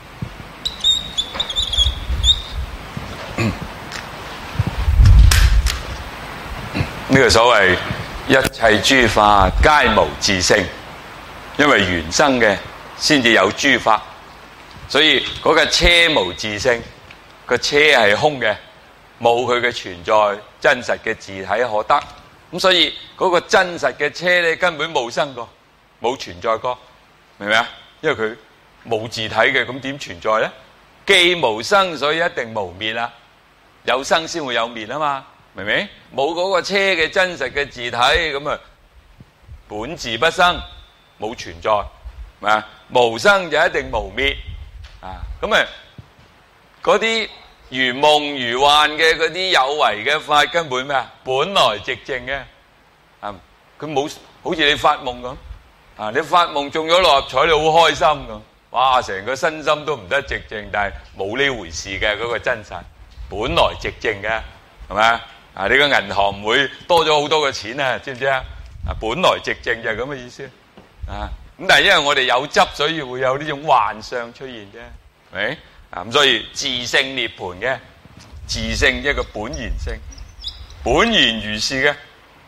呢個所謂一切諸法皆無自性，因為原生嘅先至有諸法，所以嗰個車無自性，個車係空嘅。冇佢嘅存在真實嘅自體可得，咁所以嗰個真實嘅車咧根本冇生過，冇存在過，明唔明啊？因為佢冇自體嘅，咁點存在咧？既無生，所以一定無滅啦。有生先會有滅啊嘛，明唔明？冇嗰個車嘅真實嘅自體，咁啊本自不生，冇存在，係嘛？無生就一定無滅啊！咁啊嗰啲。如夢如幻嘅嗰啲有為嘅法根本咩啊？本來寂靜嘅，啊佢冇好似你發夢咁啊！你發夢中咗六合彩，你好開心咁，哇！成個身心都唔得寂靜，但係冇呢回事嘅嗰個真實，本來寂靜嘅，係咪啊？啊！你個銀行唔會多咗好多嘅錢啊，知唔知啊？啊！本來寂靜就係咁嘅意思啊！咁但係因為我哋有執，所以會有呢種幻象出現啫，係咪啊？咁所以自性涅槃嘅，自性一個本然性，本然如是嘅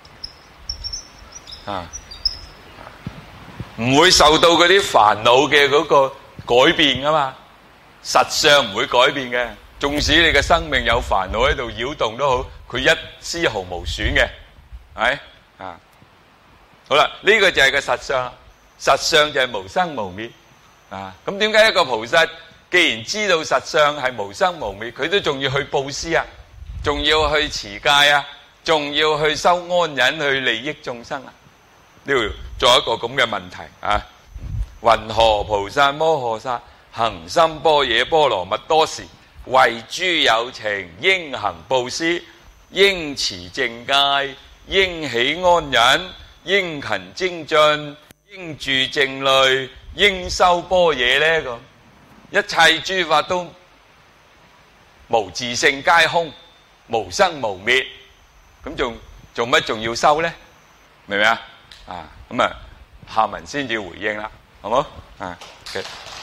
啊，唔會受到嗰啲煩惱嘅嗰個改變噶嘛，實相唔會改變嘅。縱使你嘅生命有煩惱喺度擾動都好，佢一絲毫無損嘅，係啊。好啦，呢、這個就係個實相，實相就係無生無滅啊。咁點解一個菩薩既然知道實相係無生無滅，佢都仲要去布施啊，仲要去持戒啊，仲要去修安忍去利益眾生啊？呢度做一個咁嘅問題啊。云何菩薩摩訶薩行深般若波羅蜜多時，為諸有情應行布施，應持正戒，應起安忍，應勤精進，應住靜慮，應修般若呢？咁一切諸法都無自性皆空，無生無滅，咁仲做乜仲要修呢？明唔明啊？啊，咁啊，下文先至回應啦，好冇啊？ okay.